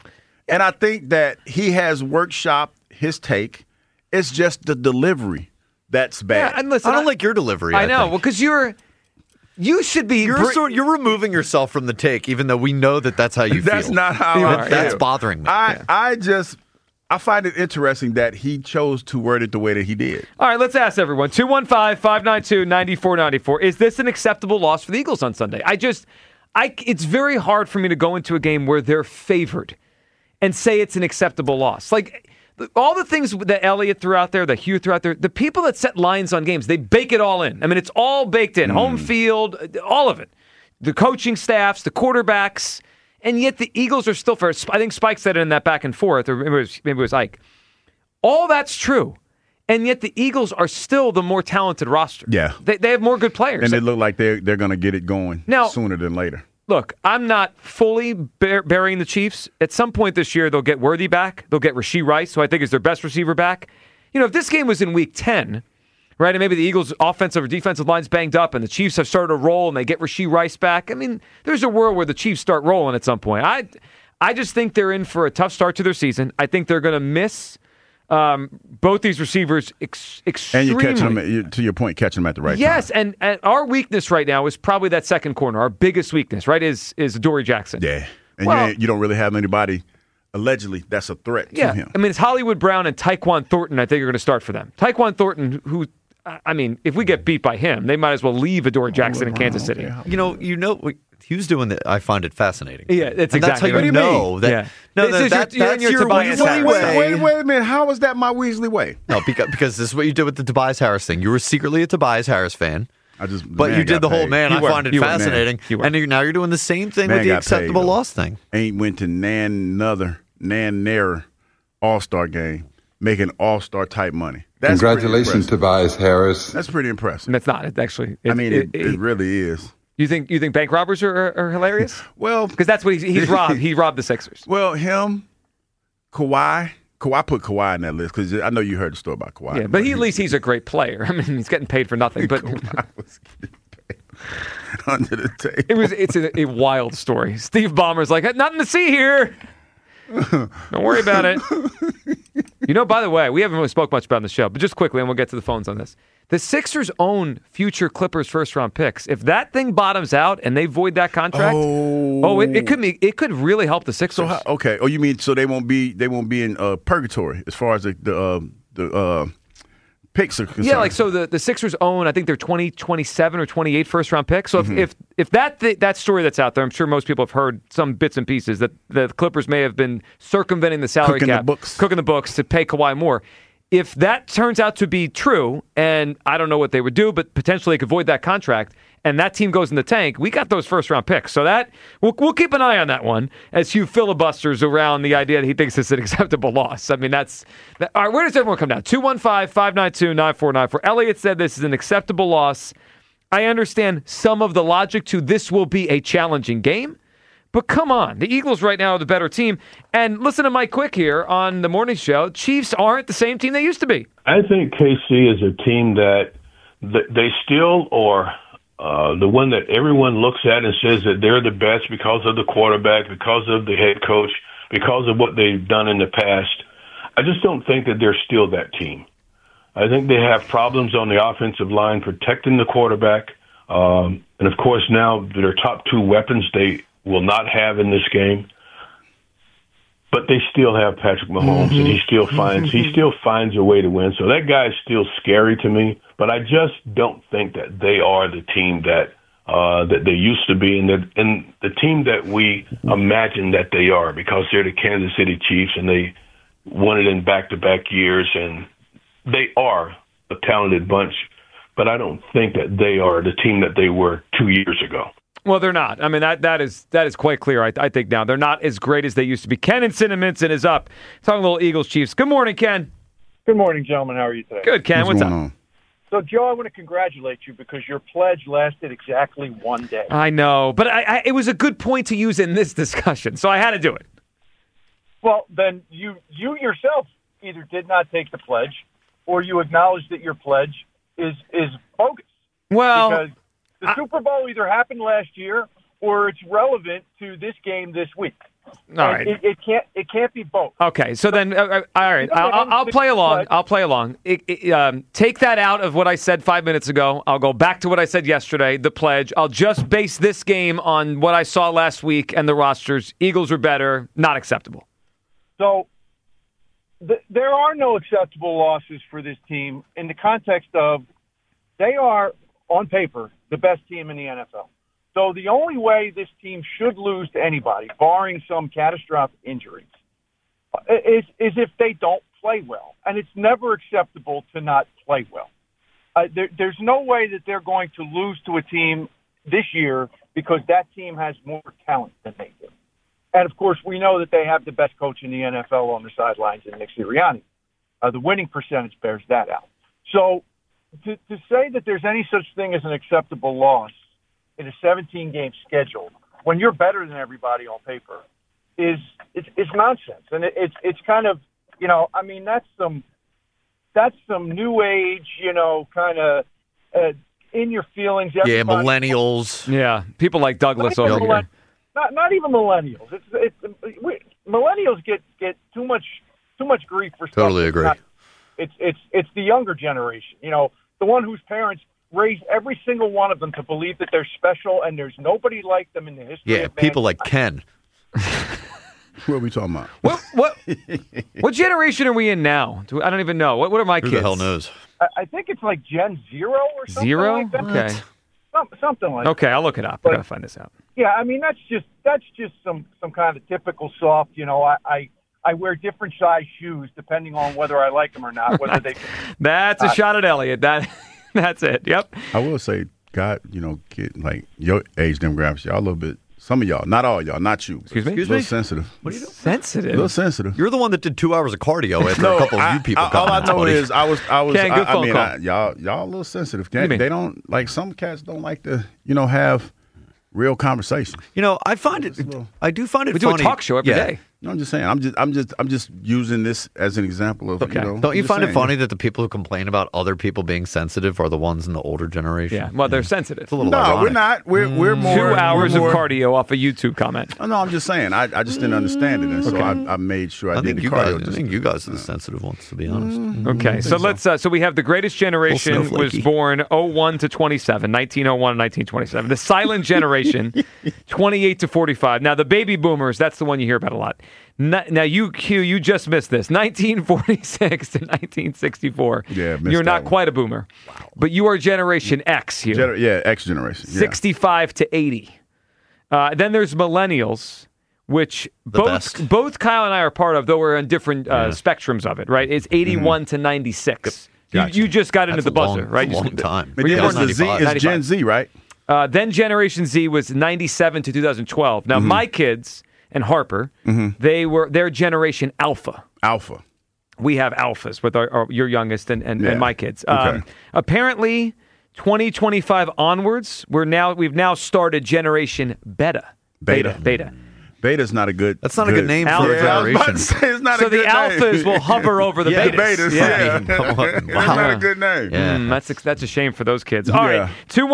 Speaker 5: And I think that he has workshopped his take. It's just the delivery that's bad.
Speaker 9: Yeah, and listen,
Speaker 18: I don't like your delivery.
Speaker 9: I know, because you should be.
Speaker 18: You're removing yourself from the take, even though we know that that's how you feel.
Speaker 5: That's not how I feel.
Speaker 18: That's bothering me.
Speaker 5: I find it interesting that he chose to word it the way that he did.
Speaker 9: All right, let's ask everyone. 215-592-9494. Is this an acceptable loss for the Eagles on Sunday? It's very hard for me to go into a game where they're favored and say it's an acceptable loss. Like, all the things that Elliott threw out there, that Hugh threw out there, the people that set lines on games, they bake it all in. I mean, it's all baked in. Home field, all of it. The coaching staffs, the quarterbacks. And yet the Eagles are still first. I think Spike said it in that back and forth, or maybe it was Ike. All that's true. And yet the Eagles are still the more talented roster.
Speaker 5: Yeah.
Speaker 9: They have more good players.
Speaker 5: And they look like they're going to get it going sooner than later.
Speaker 9: Look, I'm not fully burying the Chiefs. At some point this year, they'll get Worthy back. They'll get Rashee Rice, who I think is their best receiver, back. You know, if this game was in Week 10, right, and maybe the Eagles' offensive or defensive line's banged up and the Chiefs have started to roll and they get Rashee Rice back, I mean, there's a world where the Chiefs start rolling at some point. I just think they're in for a tough start to their season. I think they're going to miss both these receivers extremely.
Speaker 5: And you're catching them, to your point, catching them at the right time.
Speaker 9: Yes, and our weakness right now is probably that second corner. Our biggest weakness, right, is Adoree Jackson.
Speaker 5: Yeah, and you don't really have anybody, allegedly, that's a threat to him.
Speaker 9: I mean, it's Hollywood Brown and Tyquan Thornton I think are going to start for them. Tyquan Thornton, who, I mean, if we get beat by him, they might as well leave Adoree Jackson in Kansas City.
Speaker 18: You know, Hugh's doing that. I find it fascinating.
Speaker 9: Yeah, it's
Speaker 18: and
Speaker 9: exactly.
Speaker 18: That's how you know that.
Speaker 9: Yeah.
Speaker 18: No, that's your
Speaker 9: Tobias
Speaker 18: Weasley way.
Speaker 5: Wait a minute. How is that my Weasley way?
Speaker 18: No, because this is what you did with the Tobias Harris thing. You were secretly a Tobias Harris fan. But you did the whole I find it fascinating. And now you're doing the same thing with the acceptable loss thing.
Speaker 5: Ain't went to Nair All-Star game, making All-Star type money. That's
Speaker 19: Congratulations, Tobias Harris.
Speaker 5: That's pretty impressive.
Speaker 9: It's not. It's actually.
Speaker 5: It really is.
Speaker 9: You think bank robbers are hilarious?
Speaker 5: Well,
Speaker 9: because that's what he's robbed. He robbed the Sixers.
Speaker 5: Well, him, Kawhi. I put Kawhi in that list because I know you heard the story about Kawhi.
Speaker 9: Yeah, but at least he's a great player. I mean, he's getting paid for nothing. But
Speaker 5: Kawhi was getting paid under the table.
Speaker 9: It's a wild story. Steve Ballmer's like, nothing to see here. Don't worry about it. By the way, we haven't really spoke much about it on the show, but just quickly, and we'll get to the phones on this. The Sixers own future Clippers first-round picks. If that thing bottoms out and they void that contract, it could really help the Sixers.
Speaker 5: So you mean so they won't be in purgatory as far as the picks are concerned?
Speaker 9: Yeah, like so the Sixers own, I think they're 2027 or 28 first-round picks. So if that story that's out there, I'm sure most people have heard some bits and pieces that the Clippers may have been circumventing the salary cap, cooking the books to pay Kawhi more. If that turns out to be true, and I don't know what they would do, but potentially they could void that contract, and that team goes in the tank, we got those first-round picks. So that we'll keep an eye on that one as Hugh filibusters around the idea that he thinks it's an acceptable loss. I mean, all right, where does everyone come down? 215-592-9494. Elliott said this is an acceptable loss. I understand some of the logic to this will be a challenging game. But come on, the Eagles right now are the better team. And listen to Mike Quick here on the morning show. Chiefs aren't the same team they used to be.
Speaker 20: I think KC is a team that they still are the one that everyone looks at and says that they're the best because of the quarterback, because of the head coach, because of what they've done in the past. I just don't think that they're still that team. I think they have problems on the offensive line protecting the quarterback. And, of course, now their top two weapons they will not have in this game, but they still have Patrick Mahomes, and he still finds a way to win. So that guy is still scary to me, but I just don't think that they are the team that they used to be, and the team that we imagine that they are, because they're the Kansas City Chiefs and they won it in back-to-back years, and they are a talented bunch, but I don't think that they are the team that they were 2 years ago.
Speaker 9: Well, they're not. I mean, that is quite clear, I think, now. They're not as great as they used to be. Ken in Cinnaminson is up. Talking a little Eagles Chiefs. Good morning, Ken.
Speaker 21: Good morning, gentlemen. How are you today?
Speaker 9: Good, Ken. What's up?
Speaker 5: On?
Speaker 21: So, Joe, I want to congratulate you because your pledge lasted exactly 1 day.
Speaker 9: I know, but it was a good point to use in this discussion, so I had to do it.
Speaker 21: Well, then you yourself either did not take the pledge or you acknowledge that your pledge is bogus.
Speaker 9: Well,
Speaker 21: because the Super Bowl either happened last year or it's relevant to this game this week.
Speaker 9: All right.
Speaker 21: It can't be both.
Speaker 9: Okay, so then, all right, I'll play along. I'll play along. Take that out of what I said 5 minutes ago. I'll go back to what I said yesterday, the pledge. I'll just base this game on what I saw last week and the rosters. Eagles are better, not acceptable.
Speaker 21: So there are no acceptable losses for this team in the context of they are, on paper, the best team in the NFL. So the only way this team should lose to anybody, barring some catastrophic injuries, is if they don't play well. And it's never acceptable to not play well. There's no way that they're going to lose to a team this year because that team has more talent than they do. And, of course, we know that they have the best coach in the NFL on the sidelines in Nick Sirianni. The winning percentage bears that out. So to say that there's any such thing as an acceptable loss in a 17-game schedule when you're better than everybody on paper is nonsense. And it's kind of, I mean, that's some new age, kind of in your feelings.
Speaker 18: Yeah, millennials.
Speaker 9: Yeah, people like Douglas over here.
Speaker 21: Not even millennials. Millennials get too much grief for stuff.
Speaker 18: Totally agree.
Speaker 21: It's the younger generation. The one whose parents raised every single one of them to believe that they're special and there's nobody like them in the history of
Speaker 18: people like
Speaker 21: mankind.
Speaker 18: Ken.
Speaker 5: What are we talking about?
Speaker 9: What generation are we in now? I don't even know. What are my
Speaker 18: Who
Speaker 9: kids?
Speaker 18: the hell knows?
Speaker 21: I think it's like Gen Zero or something.
Speaker 9: Zero?
Speaker 21: Like that.
Speaker 9: Okay.
Speaker 21: Something like that.
Speaker 9: Okay, I'll look it up. I gotta find this out.
Speaker 21: Yeah, I mean that's just some kind of typical soft. I wear different size shoes depending on whether I like them or not. Whether they.
Speaker 9: That's a shot at Elliot. That's it. Yep.
Speaker 5: I will say, God, get like your age demographics, y'all a little bit. Some of y'all, not all y'all, not you.
Speaker 9: Excuse me?
Speaker 5: A little sensitive.
Speaker 18: What are you doing?
Speaker 9: Sensitive?
Speaker 5: A little sensitive.
Speaker 18: You're the one that did 2 hours of cardio after a couple of you people.
Speaker 5: All I know is I was.
Speaker 9: Ken, good phone call.
Speaker 5: Y'all a little sensitive.
Speaker 9: What do you mean?
Speaker 5: They don't like some cats don't like to have real conversation.
Speaker 18: I find it. I do find it.
Speaker 9: We
Speaker 18: funny.
Speaker 9: do a talk show every day.
Speaker 5: No, I'm just saying. I'm just using this as an example of.
Speaker 9: Okay.
Speaker 18: Don't you find it funny that the people who complain about other people being sensitive are the ones in the older generation?
Speaker 9: Yeah. Well, they're sensitive.
Speaker 18: It's a little
Speaker 5: No,
Speaker 18: ironic.
Speaker 5: we're not. We're more
Speaker 9: 2 hours
Speaker 5: we're more,
Speaker 9: of cardio off a YouTube comment.
Speaker 5: Oh, no, I'm just saying. I just didn't understand it, and so I made sure I did the cardio.
Speaker 18: I think you guys are the sensitive ones, to be honest.
Speaker 9: Okay, so let's. So we have the greatest generation was born 01 to 27, 1901 and 1927. The silent generation, 28 to 45. Now the baby boomers, that's the one you hear about a lot. Now you just missed this. 1946 to 1964.
Speaker 5: Yeah,
Speaker 9: you're not quite a boomer, but you are Generation X here.
Speaker 5: X generation. Yeah.
Speaker 9: 65 to 80. Then there's millennials, which both Kyle and I are part of, though we're on different spectrums of it. Right? It's 81 to 96.
Speaker 5: Gotcha.
Speaker 9: You just got into the buzzer, right?
Speaker 18: That's a long time.
Speaker 5: But the Z is Gen Z, right?
Speaker 9: Then Generation Z was 97 to 2012. Now my kids and Harper, they're Generation Alpha.
Speaker 5: Alpha.
Speaker 9: We have alphas with your youngest and my kids.
Speaker 5: Okay.
Speaker 9: Apparently, 2025 onwards, we've now started Generation Beta.
Speaker 5: Beta's not a good.
Speaker 18: That's not a good name for a generation.
Speaker 5: It's not
Speaker 9: so
Speaker 5: a good
Speaker 9: the alphas will hover over the betas.
Speaker 5: Betas. Yeah. It's not a good name.
Speaker 18: Yeah.
Speaker 9: That's a shame for those kids. All right,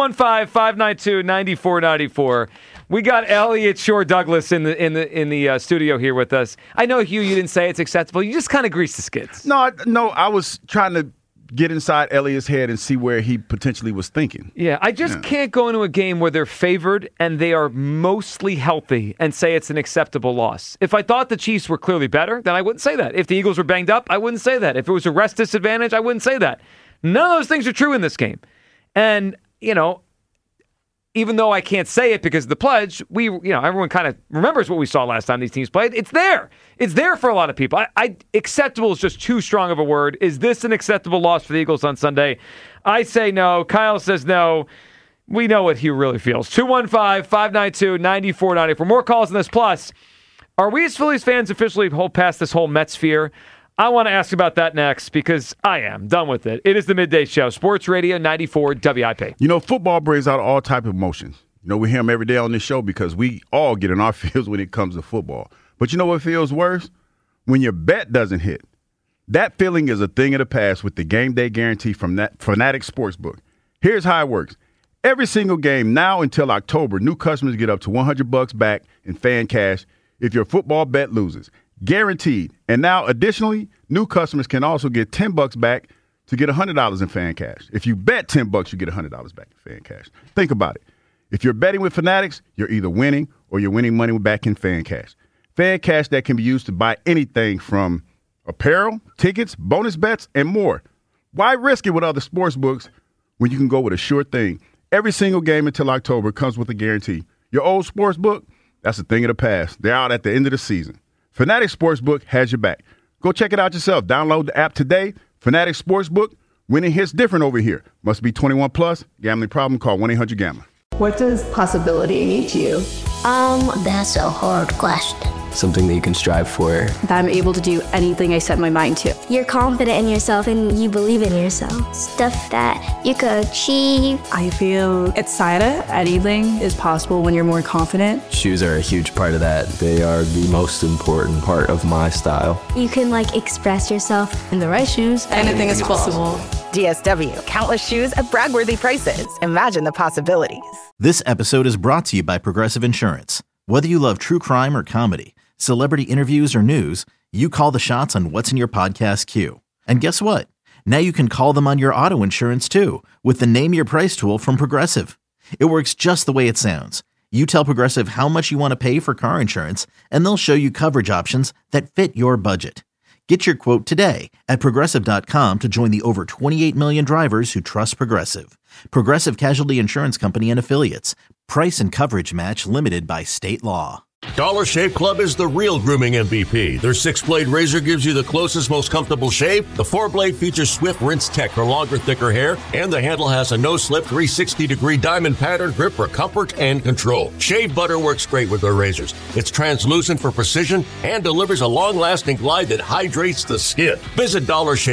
Speaker 9: 215-592-9494. We got Elliot Shore Douglas in the studio here with us. I know, Hugh, you didn't say it's acceptable. You just kind of greased the skids.
Speaker 5: No, I was trying to get inside Elliot's head and see where he potentially was thinking.
Speaker 9: Yeah, I just can't go into a game where they're favored and they are mostly healthy and say it's an acceptable loss. If I thought the Chiefs were clearly better, then I wouldn't say that. If the Eagles were banged up, I wouldn't say that. If it was a rest disadvantage, I wouldn't say that. None of those things are true in this game. And, even though I can't say it because of the pledge, everyone kind of remembers what we saw last time these teams played. It's there. It's there for a lot of people. Acceptable is just too strong of a word. Is this an acceptable loss for the Eagles on Sunday? I say no. Kyle says no. We know what Hugh really feels. 215-592-9494. More calls on this. Plus, are we as Phillies fans officially hold past this whole Mets fear? I want to ask about that next because I am done with it. It is the Midday Show, Sports Radio 94 WIP.
Speaker 5: Football brings out all type of emotions. We hear them every day on this show because we all get in our feels when it comes to football. But you know what feels worse? When your bet doesn't hit. That feeling is a thing of the past with the game day guarantee from that Fanatic Sportsbook. Here's how it works. Every single game now until October, new customers get up to $100 back in fan cash if your football bet loses. Guaranteed. And now, additionally, new customers can also get $10 back to get $100 in fan cash. If you bet $10, you get $100 back in fan cash. Think about it. If you're betting with Fanatics, you're either winning or you're winning money back in fan cash. Fan cash that can be used to buy anything from apparel, tickets, bonus bets, and more. Why risk it with other sports books when you can go with a sure thing? Every single game until October comes with a guarantee. Your old sports book, that's a thing of the past. They're out at the end of the season. Fanatics Sportsbook has your back. Go check it out yourself. Download the app today. Fanatics Sportsbook. Winning hits different over here. Must be 21 plus. Gambling problem? Call 1-800-GAMBLER.
Speaker 4: What does possibility mean to you?
Speaker 2: That's a hard question.
Speaker 3: Something that you can strive for.
Speaker 4: That I'm able to do anything I set my mind to.
Speaker 2: You're confident in yourself and you believe in yourself. Stuff that you could achieve.
Speaker 4: I feel at Saida, anything is possible when you're more confident.
Speaker 3: Shoes are a huge part of that. They are the most important part of my style.
Speaker 2: You can express yourself
Speaker 4: In the right shoes, anything is possible.
Speaker 6: DSW, countless shoes at brag-worthy prices. Imagine the possibilities.
Speaker 7: This episode is brought to you by Progressive Insurance. Whether you love true crime or comedy, celebrity interviews or news, you call the shots on what's in your podcast queue. And guess what? Now you can call them on your auto insurance too with the Name Your Price tool from Progressive. It works just the way it sounds. You tell Progressive how much you want to pay for car insurance, and they'll show you coverage options that fit your budget. Get your quote today at Progressive.com to join the over 28 million drivers who trust Progressive. Progressive Casualty Insurance Company and Affiliates. Price and coverage match limited by state law.
Speaker 8: Dollar Shave Club is the real grooming MVP. Their 6-blade razor gives you the closest, most comfortable shave. The 4-blade features Swift Rinse Tech for longer, thicker hair, and the handle has a no-slip 360-degree diamond pattern grip for comfort and control. Shave butter works great with their razors. It's translucent for precision and delivers a long-lasting glide that hydrates the skin. Visit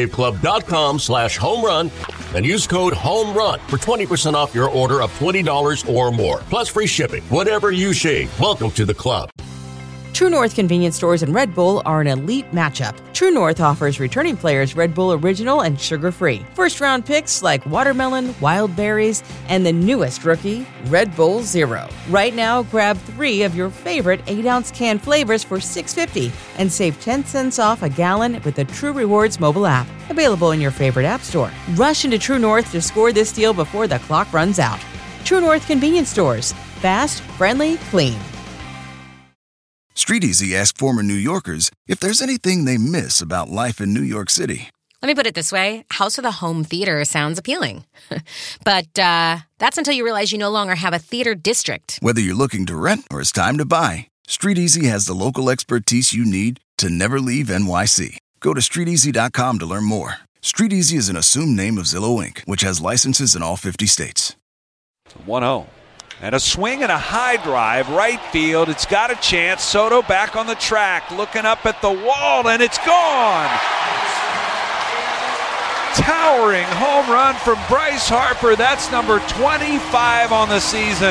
Speaker 8: DollarShaveClub.com/homerun and use code HOMERUN for 20% off your order of $20 or more. Plus free shipping. Whatever you shave, welcome to the club.
Speaker 11: True North convenience stores and Red Bull are an elite matchup. True North offers returning players Red Bull Original and sugar-free. First-round picks like watermelon, wild berries, and the newest rookie, Red Bull Zero. Right now, grab 3 of your favorite 8-ounce can flavors for $6.50 and save 10 cents off a gallon with the True Rewards mobile app. Available in your favorite app store. Rush into True North to score this deal before the clock runs out. True North convenience stores. Fast, friendly, clean.
Speaker 12: Street Easy asked former New Yorkers if there's anything they miss about life in New York City.
Speaker 1: Let me put it this way. House with a home theater sounds appealing. But that's until you realize you no longer have a theater district.
Speaker 12: Whether you're looking to rent or it's time to buy, Street Easy has the local expertise you need to never leave NYC. Go to StreetEasy.com to learn more. Street Easy is an assumed name of Zillow Inc., which has licenses in all 50 states.
Speaker 22: 1-0. And a swing and a high drive, right field. It's got a chance. Soto back on the track, looking up at the wall, and it's gone. Towering home run from Bryce Harper. That's number 25 on the season.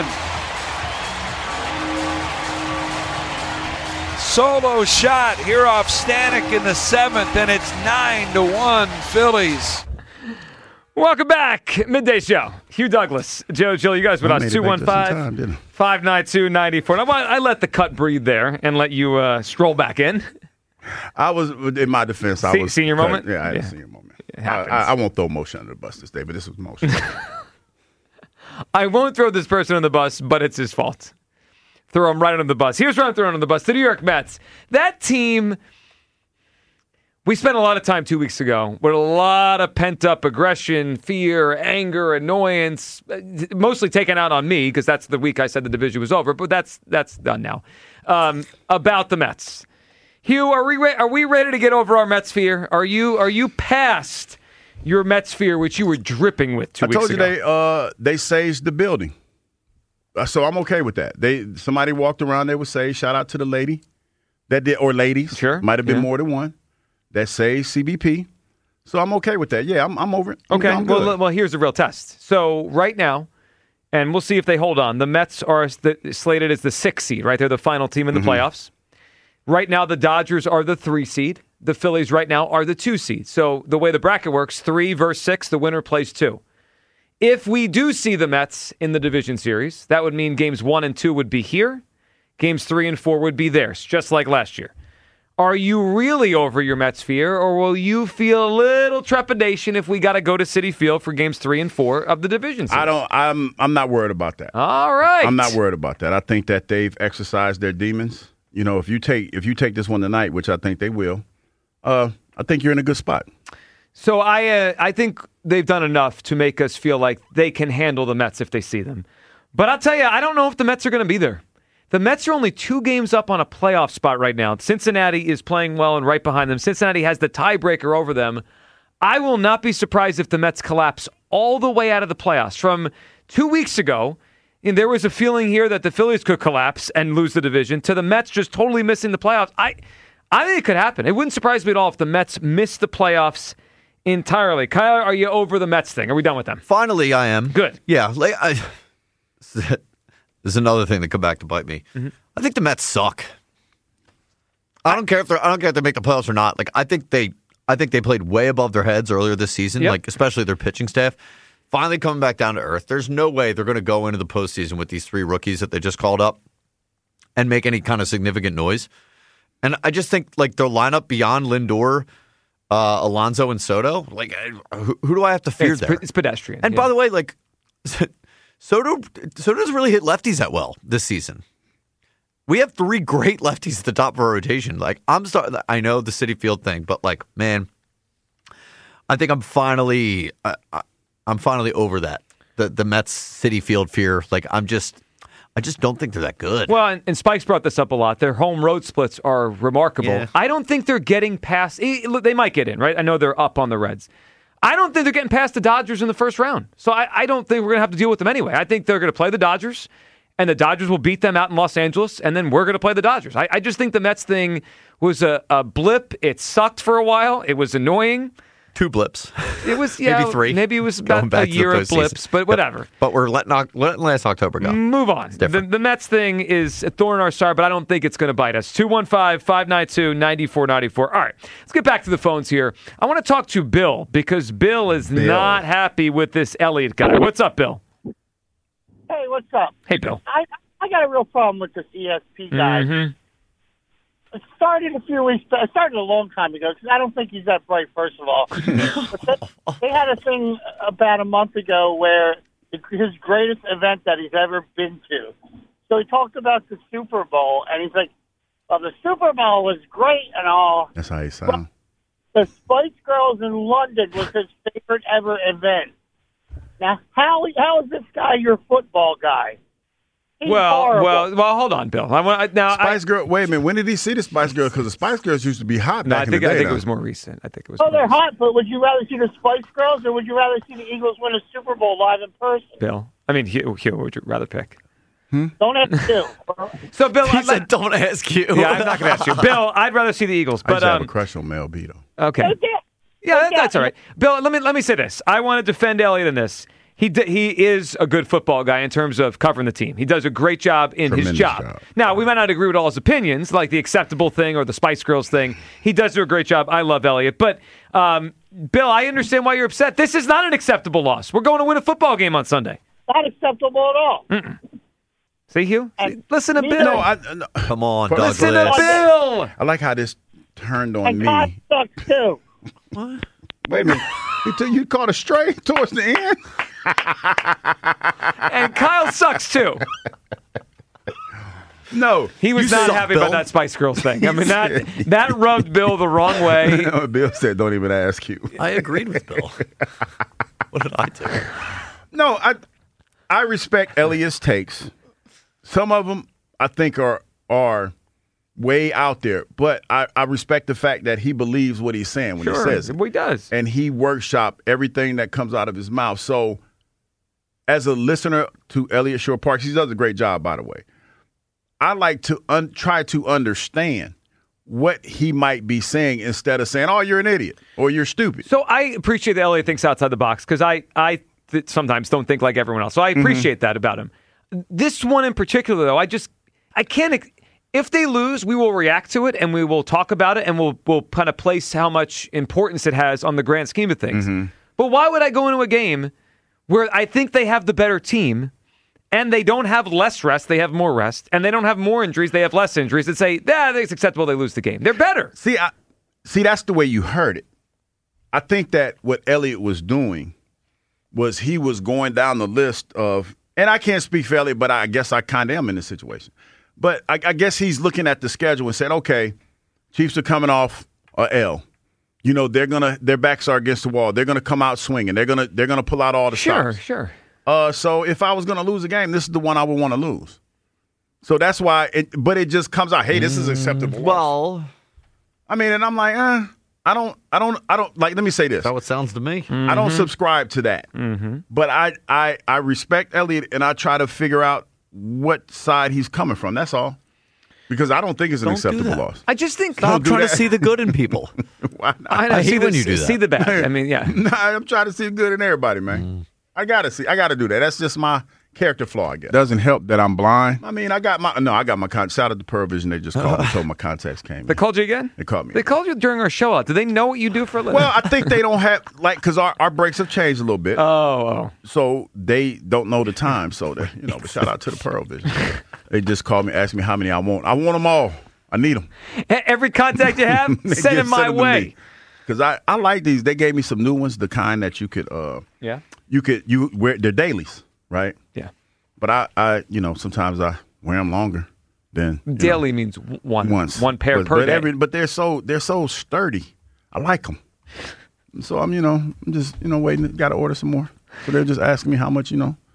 Speaker 22: Solo shot here off Stanek in the 7th, and it's 9-1 Phillies.
Speaker 9: Welcome back. Midday Show. Hugh Douglas, Joe Gill, you guys with us. 215-592-94. I let the cut breathe there and let you stroll back in.
Speaker 5: I was, in my defense, I was.
Speaker 9: Senior moment?
Speaker 5: Yeah, I had a senior moment. I won't throw motion under the bus this day, but this was motion.
Speaker 9: I won't throw this person on the bus, but it's his fault. Throw him right under the bus. Here's where I'm throwing on the bus. The New York Mets. That team... We spent a lot of time 2 weeks ago with a lot of pent-up aggression, fear, anger, annoyance, mostly taken out on me because that's the week I said the division was over, but that's done now, about the Mets. Hugh, are we ready to get over our Mets fear? Are you past your Mets fear, which you were dripping with 2 weeks ago?
Speaker 5: I told you they saged the building. So I'm okay with that. Somebody walked around, they would say, shout out to the lady that did, or ladies.
Speaker 9: Sure.
Speaker 5: Might have been more than one. That says CBP. So I'm okay with that. Yeah, I'm over it.
Speaker 9: Okay.
Speaker 5: I'm good.
Speaker 9: Well, here's the real test. So right now, and we'll see if they hold on, the Mets are slated as the 6th seed, right? They're the final team in the playoffs. Right now, the Dodgers are the 3 seed. The Phillies right now are the 2 seed. So the way the bracket works, 3 versus 6, the winner plays 2. If we do see the Mets in the division series, that would mean games 1 and 2 would be here. Games 3 and 4 would be theirs, just like last year. Are you really over your Mets fear, or will you feel a little trepidation if we got to go to Citi Field for Games 3 and 4 of the division series?
Speaker 5: I'm not worried about that.
Speaker 9: All right.
Speaker 5: I'm not worried about that. I think that they've exercised their demons. You know, if you take this one tonight, which I think they will, I think you're in a good spot.
Speaker 9: So I think they've done enough to make us feel like they can handle the Mets if they see them. But I'll tell you, I don't know if the Mets are going to be there. The Mets are only 2 games up on a playoff spot right now. Cincinnati is playing well and right behind them. Cincinnati has the tiebreaker over them. I will not be surprised if the Mets collapse all the way out of the playoffs. From 2 weeks ago, and there was a feeling here that the Phillies could collapse and lose the division, to the Mets just totally missing the playoffs. I think it could happen. It wouldn't surprise me at all if the Mets missed the playoffs entirely. Kyle, are you over the Mets thing? Are we done with them?
Speaker 18: Finally, I am.
Speaker 9: Good.
Speaker 18: Yeah. This is another thing that come back to bite me. Mm-hmm. I think the Mets suck. I don't care if they make the playoffs or not. Like I think they played way above their heads earlier this season.
Speaker 9: Yep.
Speaker 18: Like especially their pitching staff. Finally coming back down to earth. There's no way they're going to go into the postseason with these 3 rookies that they just called up and make any kind of significant noise. And I just think like their lineup beyond Lindor, Alonso, and Soto. Like who do I have to fear there?
Speaker 9: It's pedestrian.
Speaker 18: And by the way, like. Soto doesn't really hit lefties that well this season. We have 3 great lefties at the top of our rotation. Like I know the Citi Field thing, but like, man, I think I'm finally over that. The Mets Citi Field fear. Like I just don't think they're that good.
Speaker 9: Well, and Spike's brought this up a lot. Their home road splits are remarkable. Yeah. I don't think they're getting past. They might get in, right? I know they're up on the Reds. I don't think they're getting past the Dodgers in the first round. So I don't think we're going to have to deal with them anyway. I think they're going to play the Dodgers, and the Dodgers will beat them out in Los Angeles, and then we're going to play the Dodgers. I just think the Mets thing was a blip. It sucked for a while. It was annoying.
Speaker 18: 2 blips.
Speaker 9: It was,
Speaker 18: maybe 3.
Speaker 9: Maybe it was about a year of blips, but whatever.
Speaker 18: But we're letting last October go.
Speaker 9: Move on. The Mets thing is a thorn in our side, but I don't think it's going to bite us. 215-592-9494. All right, let's get back to the phones here. I want to talk to Bill because Bill is not happy with this Elliott guy. What's up, Bill?
Speaker 10: Hey, what's up?
Speaker 9: Hey, Bill.
Speaker 10: I got a real problem with this ESP guy.
Speaker 9: Mm-hmm.
Speaker 10: It started a long time ago because I don't think he's that bright, first of all. But they had a thing about a month ago where his greatest event that he's ever been to. So he talked about the Super Bowl, and he's like, well, the Super Bowl was great and all.
Speaker 5: That's how he sounds.
Speaker 10: The Spice Girls in London was his favorite ever event. Now, how is this guy your football guy?
Speaker 9: Well, hold on, Bill.
Speaker 5: Spice Girl. Wait a minute. When did he see the Spice Girls? Because the Spice Girls used to be hot back in the day.
Speaker 9: I think it was more recent.
Speaker 10: They're hot, but would you rather see the Spice Girls or would you rather see the Eagles win a Super Bowl live in person?
Speaker 9: Bill, I mean, Hugh, what would you rather pick?
Speaker 10: Don't ask you.
Speaker 9: So, Bill,
Speaker 18: he said, "Don't ask you."
Speaker 9: Yeah, I'm not going to ask you, Bill. I'd rather see the Eagles, but
Speaker 5: I have a crush on Mel B, though.
Speaker 9: Okay. Yeah, that's all right. Bill, let me say this. I want to defend Elliott in this. He is a good football guy in terms of covering the team. He does a great job in his job. Now, we might not agree with all his opinions, like the acceptable thing or the Spice Girls thing. He does do a great job. I love Elliott. But, Bill, I understand why you're upset. This is not an acceptable loss. We're going to win a football game on Sunday.
Speaker 10: Not acceptable at all.
Speaker 9: See, Hugh? Listen to Bill.
Speaker 5: No.
Speaker 18: Come on, Douglas.
Speaker 9: Listen to Bill.
Speaker 5: I like how this turned on
Speaker 10: and
Speaker 5: me.
Speaker 10: Kyle sucks, too.
Speaker 5: What? Wait a minute. You caught a stray towards the end?
Speaker 9: And Kyle sucks, too.
Speaker 5: No.
Speaker 9: He was not happy about that Spice Girls thing. I mean, that rubbed Bill the wrong way.
Speaker 5: Bill said, don't even ask you.
Speaker 18: I agreed with Bill. What did I do?
Speaker 5: No, I respect Elliott's takes. Some of them I think are way out there, but I respect the fact that he believes what he's saying when he says it.
Speaker 9: He does.
Speaker 5: And he workshopped everything that comes out of his mouth. So as a listener to Elliott Shore-Parks, he does a great job, by the way. I like to try to understand what he might be saying instead of saying, oh, you're an idiot or you're stupid.
Speaker 9: So I appreciate that Elliott thinks outside the box because I sometimes don't think like everyone else. So I appreciate that about him. This one in particular, though, I can't. If they lose, we will react to it and we will talk about it and we'll kind of place how much importance it has on the grand scheme of things. But why would I go into a game where I think they have the better team and they don't have less rest, they have more rest, and they don't have more injuries, they have less injuries, that say, it's acceptable they lose the game. They're better.
Speaker 5: See, that's the way you heard it. I think that what Elliott was doing was he was going down the list of, and I can't speak for Elliott, but I guess I kind of am in this situation. But I guess he's looking at the schedule and said, okay, Chiefs are coming off a L. You know, their backs are against the wall. They're gonna come out swinging. They're gonna pull out all the stops.
Speaker 9: Sure.
Speaker 5: So if I was gonna lose a game, this is the one I would want to lose. So that's why. But it just comes out. Hey, this is acceptable.
Speaker 18: Well,
Speaker 5: I mean, and I'm like, I don't like. Let me say this.
Speaker 18: That's how it sounds to me.
Speaker 5: I don't subscribe to that. But I respect Elliott, and I try to figure out what side he's coming from. That's all. Because I don't think it's an acceptable loss.
Speaker 9: I just think
Speaker 18: stop trying to see the good in people.
Speaker 9: I
Speaker 18: hate when you do that.
Speaker 9: See the bad. I mean, yeah.
Speaker 5: Nah, I'm trying to see the good in everybody, man. I gotta do that. That's just my character flaw, I guess. Doesn't help that I'm blind. I mean, I got my shout out to Pearl Vision. They just called me, told my contacts came.
Speaker 9: They called you again?
Speaker 5: They called me.
Speaker 9: They called you during our show out. Do they know what you do for a living?
Speaker 5: Well, I think they don't have, because our breaks have changed a little bit.
Speaker 9: Oh.
Speaker 5: So they don't know the time. So, but shout out to the Pearl Vision. They just called me, asked me how many I want. I want them all. I need them.
Speaker 9: Every contact you have, send them my way.
Speaker 5: Because I like these. They gave me some new ones, the kind that you could, you wear. They're dailies, right?
Speaker 9: Yeah.
Speaker 5: But I sometimes I wear them longer than
Speaker 9: daily means one pair per day.
Speaker 5: But they're so sturdy. I like them. So I'm just waiting. Got to order some more. So they're just asking me how much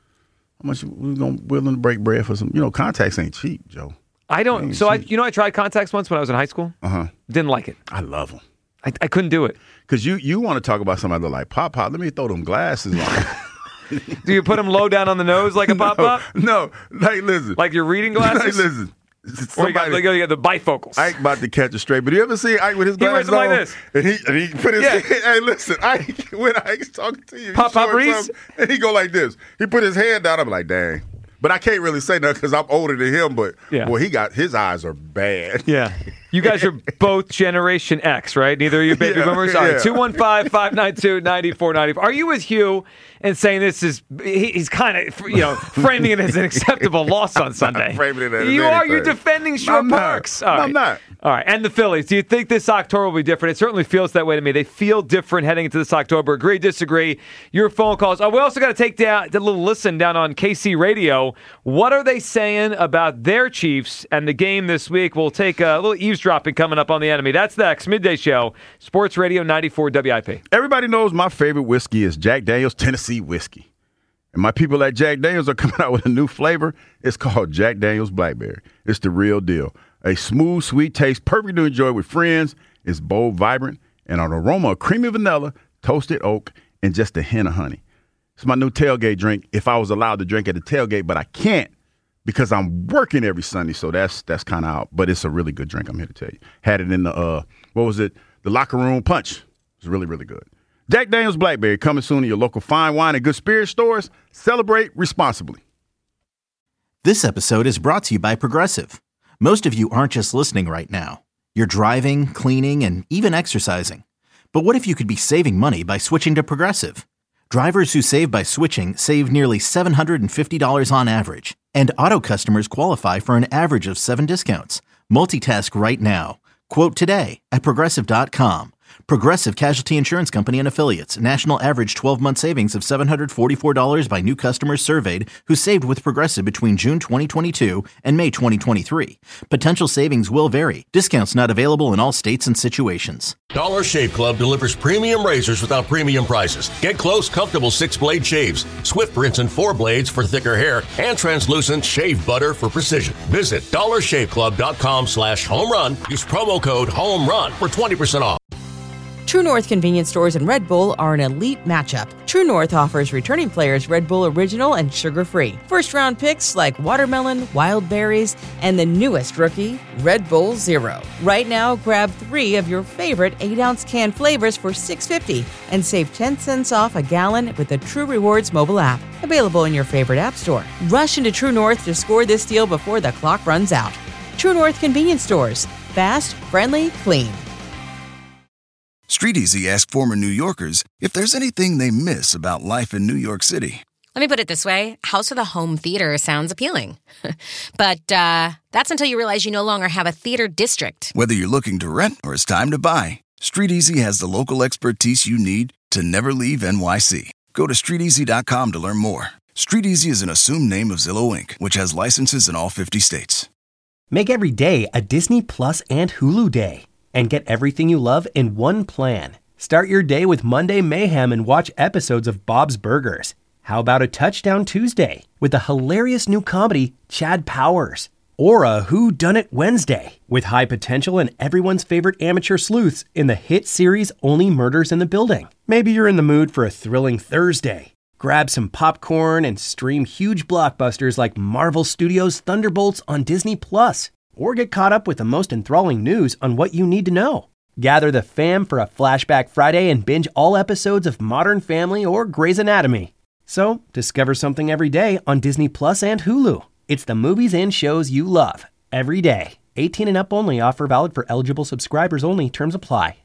Speaker 5: we're willing to break bread for some. Contacts ain't cheap, Joe.
Speaker 9: I don't. So I tried contacts once when I was in high school. Didn't like it.
Speaker 5: I love them.
Speaker 9: I couldn't do it.
Speaker 5: Because you want to talk about somebody that like Pop. Let me throw them glasses on.
Speaker 9: Do you put them low down on the nose like a Pop?
Speaker 5: No. Like, listen.
Speaker 9: Like your reading glasses?
Speaker 5: Like, listen.
Speaker 9: Or you got the bifocals.
Speaker 5: Ike about to catch it straight. But you ever see Ike with his glasses
Speaker 9: on? He wears them like
Speaker 5: this. And he put his hand. Hey, listen. Ike, when Ike's talking to you.
Speaker 9: Pop Reese?
Speaker 5: And he go like this. He put his hand down. I'm like, dang. But I can't really say nothing because I'm older than him. But, boy, his eyes are bad.
Speaker 9: Yeah. You guys are both Generation X, right? Neither of you baby boomers? All right, 215-592-9494. Are you with Hugh and saying he's kind of, framing it as an acceptable loss on Sunday?
Speaker 5: Framing it as
Speaker 9: you're defending Shore Parks.
Speaker 5: All right. I'm not.
Speaker 9: All right, and the Phillies. Do you think this October will be different? It certainly feels that way to me. They feel different heading into this October. Agree, disagree? Your phone calls. We also got to take a little listen down on KC Radio. What are they saying about their Chiefs and the game this week? We'll take a little eavesdropping coming up on the enemy. That's next. Midday Show, Sports Radio 94 WIP.
Speaker 5: Everybody knows my favorite whiskey is Jack Daniel's Tennessee Whiskey. And my people at Jack Daniel's are coming out with a new flavor. It's called Jack Daniel's Blackberry. It's the real deal. A smooth, sweet taste, perfect to enjoy with friends. It's bold, vibrant, and an aroma of creamy vanilla, toasted oak, and just a hint of honey. It's my new tailgate drink if I was allowed to drink at the tailgate, but I can't because I'm working every Sunday, so that's kind of out. But it's a really good drink, I'm here to tell you. Had it in the, the locker room punch. It's really, really good. Jack Daniel's Blackberry coming soon to your local fine wine and good spirit stores. Celebrate responsibly.
Speaker 7: This episode is brought to you by Progressive. Most of you aren't just listening right now. You're driving, cleaning, and even exercising. But what if you could be saving money by switching to Progressive? Drivers who save by switching save nearly $750 on average. And auto customers qualify for an average of 7 discounts. Multitask right now. Quote today at Progressive.com. Progressive Casualty Insurance Company and Affiliates. National average 12-month savings of $744 by new customers surveyed who saved with Progressive between June 2022 and May 2023. Potential savings will vary. Discounts not available in all states and situations.
Speaker 8: Dollar Shave Club delivers premium razors without premium prices. Get close, comfortable 6-blade shaves, swift rinse and 4 blades for thicker hair, and translucent shave butter for precision. Visit dollarshaveclub.com/homerun. Use promo code HOMERUN for 20% off.
Speaker 11: True North convenience stores and Red Bull are an elite matchup. True North offers returning players Red Bull Original and sugar-free. First-round picks like watermelon, wild berries, and the newest rookie, Red Bull Zero. Right now, grab 3 of your favorite 8-ounce can flavors for $6.50 and save 10 cents off a gallon with the True Rewards mobile app. Available in your favorite app store. Rush into True North to score this deal before the clock runs out. True North convenience stores. Fast, friendly, clean.
Speaker 12: StreetEasy asked former New Yorkers if there's anything they miss about life in New York City.
Speaker 1: Let me put it this way. House of the Home Theater sounds appealing. But that's until you realize you no longer have a theater district.
Speaker 12: Whether you're looking to rent or it's time to buy, StreetEasy has the local expertise you need to never leave NYC. Go to StreetEasy.com to learn more. StreetEasy is an assumed name of Zillow Inc., which has licenses in all 50 states.
Speaker 13: Make every day a Disney Plus and Hulu day. And get everything you love in one plan. Start your day with Monday Mayhem and watch episodes of Bob's Burgers. How about a Touchdown Tuesday with the hilarious new comedy Chad Powers? Or a Who Done It Wednesday with high potential and everyone's favorite amateur sleuths in the hit series Only Murders in the Building. Maybe you're in the mood for a thrilling Thursday. Grab some popcorn and stream huge blockbusters like Marvel Studios' Thunderbolts on Disney+. Or get caught up with the most enthralling news on What You Need to Know. Gather the fam for a Flashback Friday and binge all episodes of Modern Family or Grey's Anatomy. So, discover something every day on Disney Plus and Hulu. It's the movies and shows you love every day. 18 and up only. Offer valid for eligible subscribers only. Terms apply.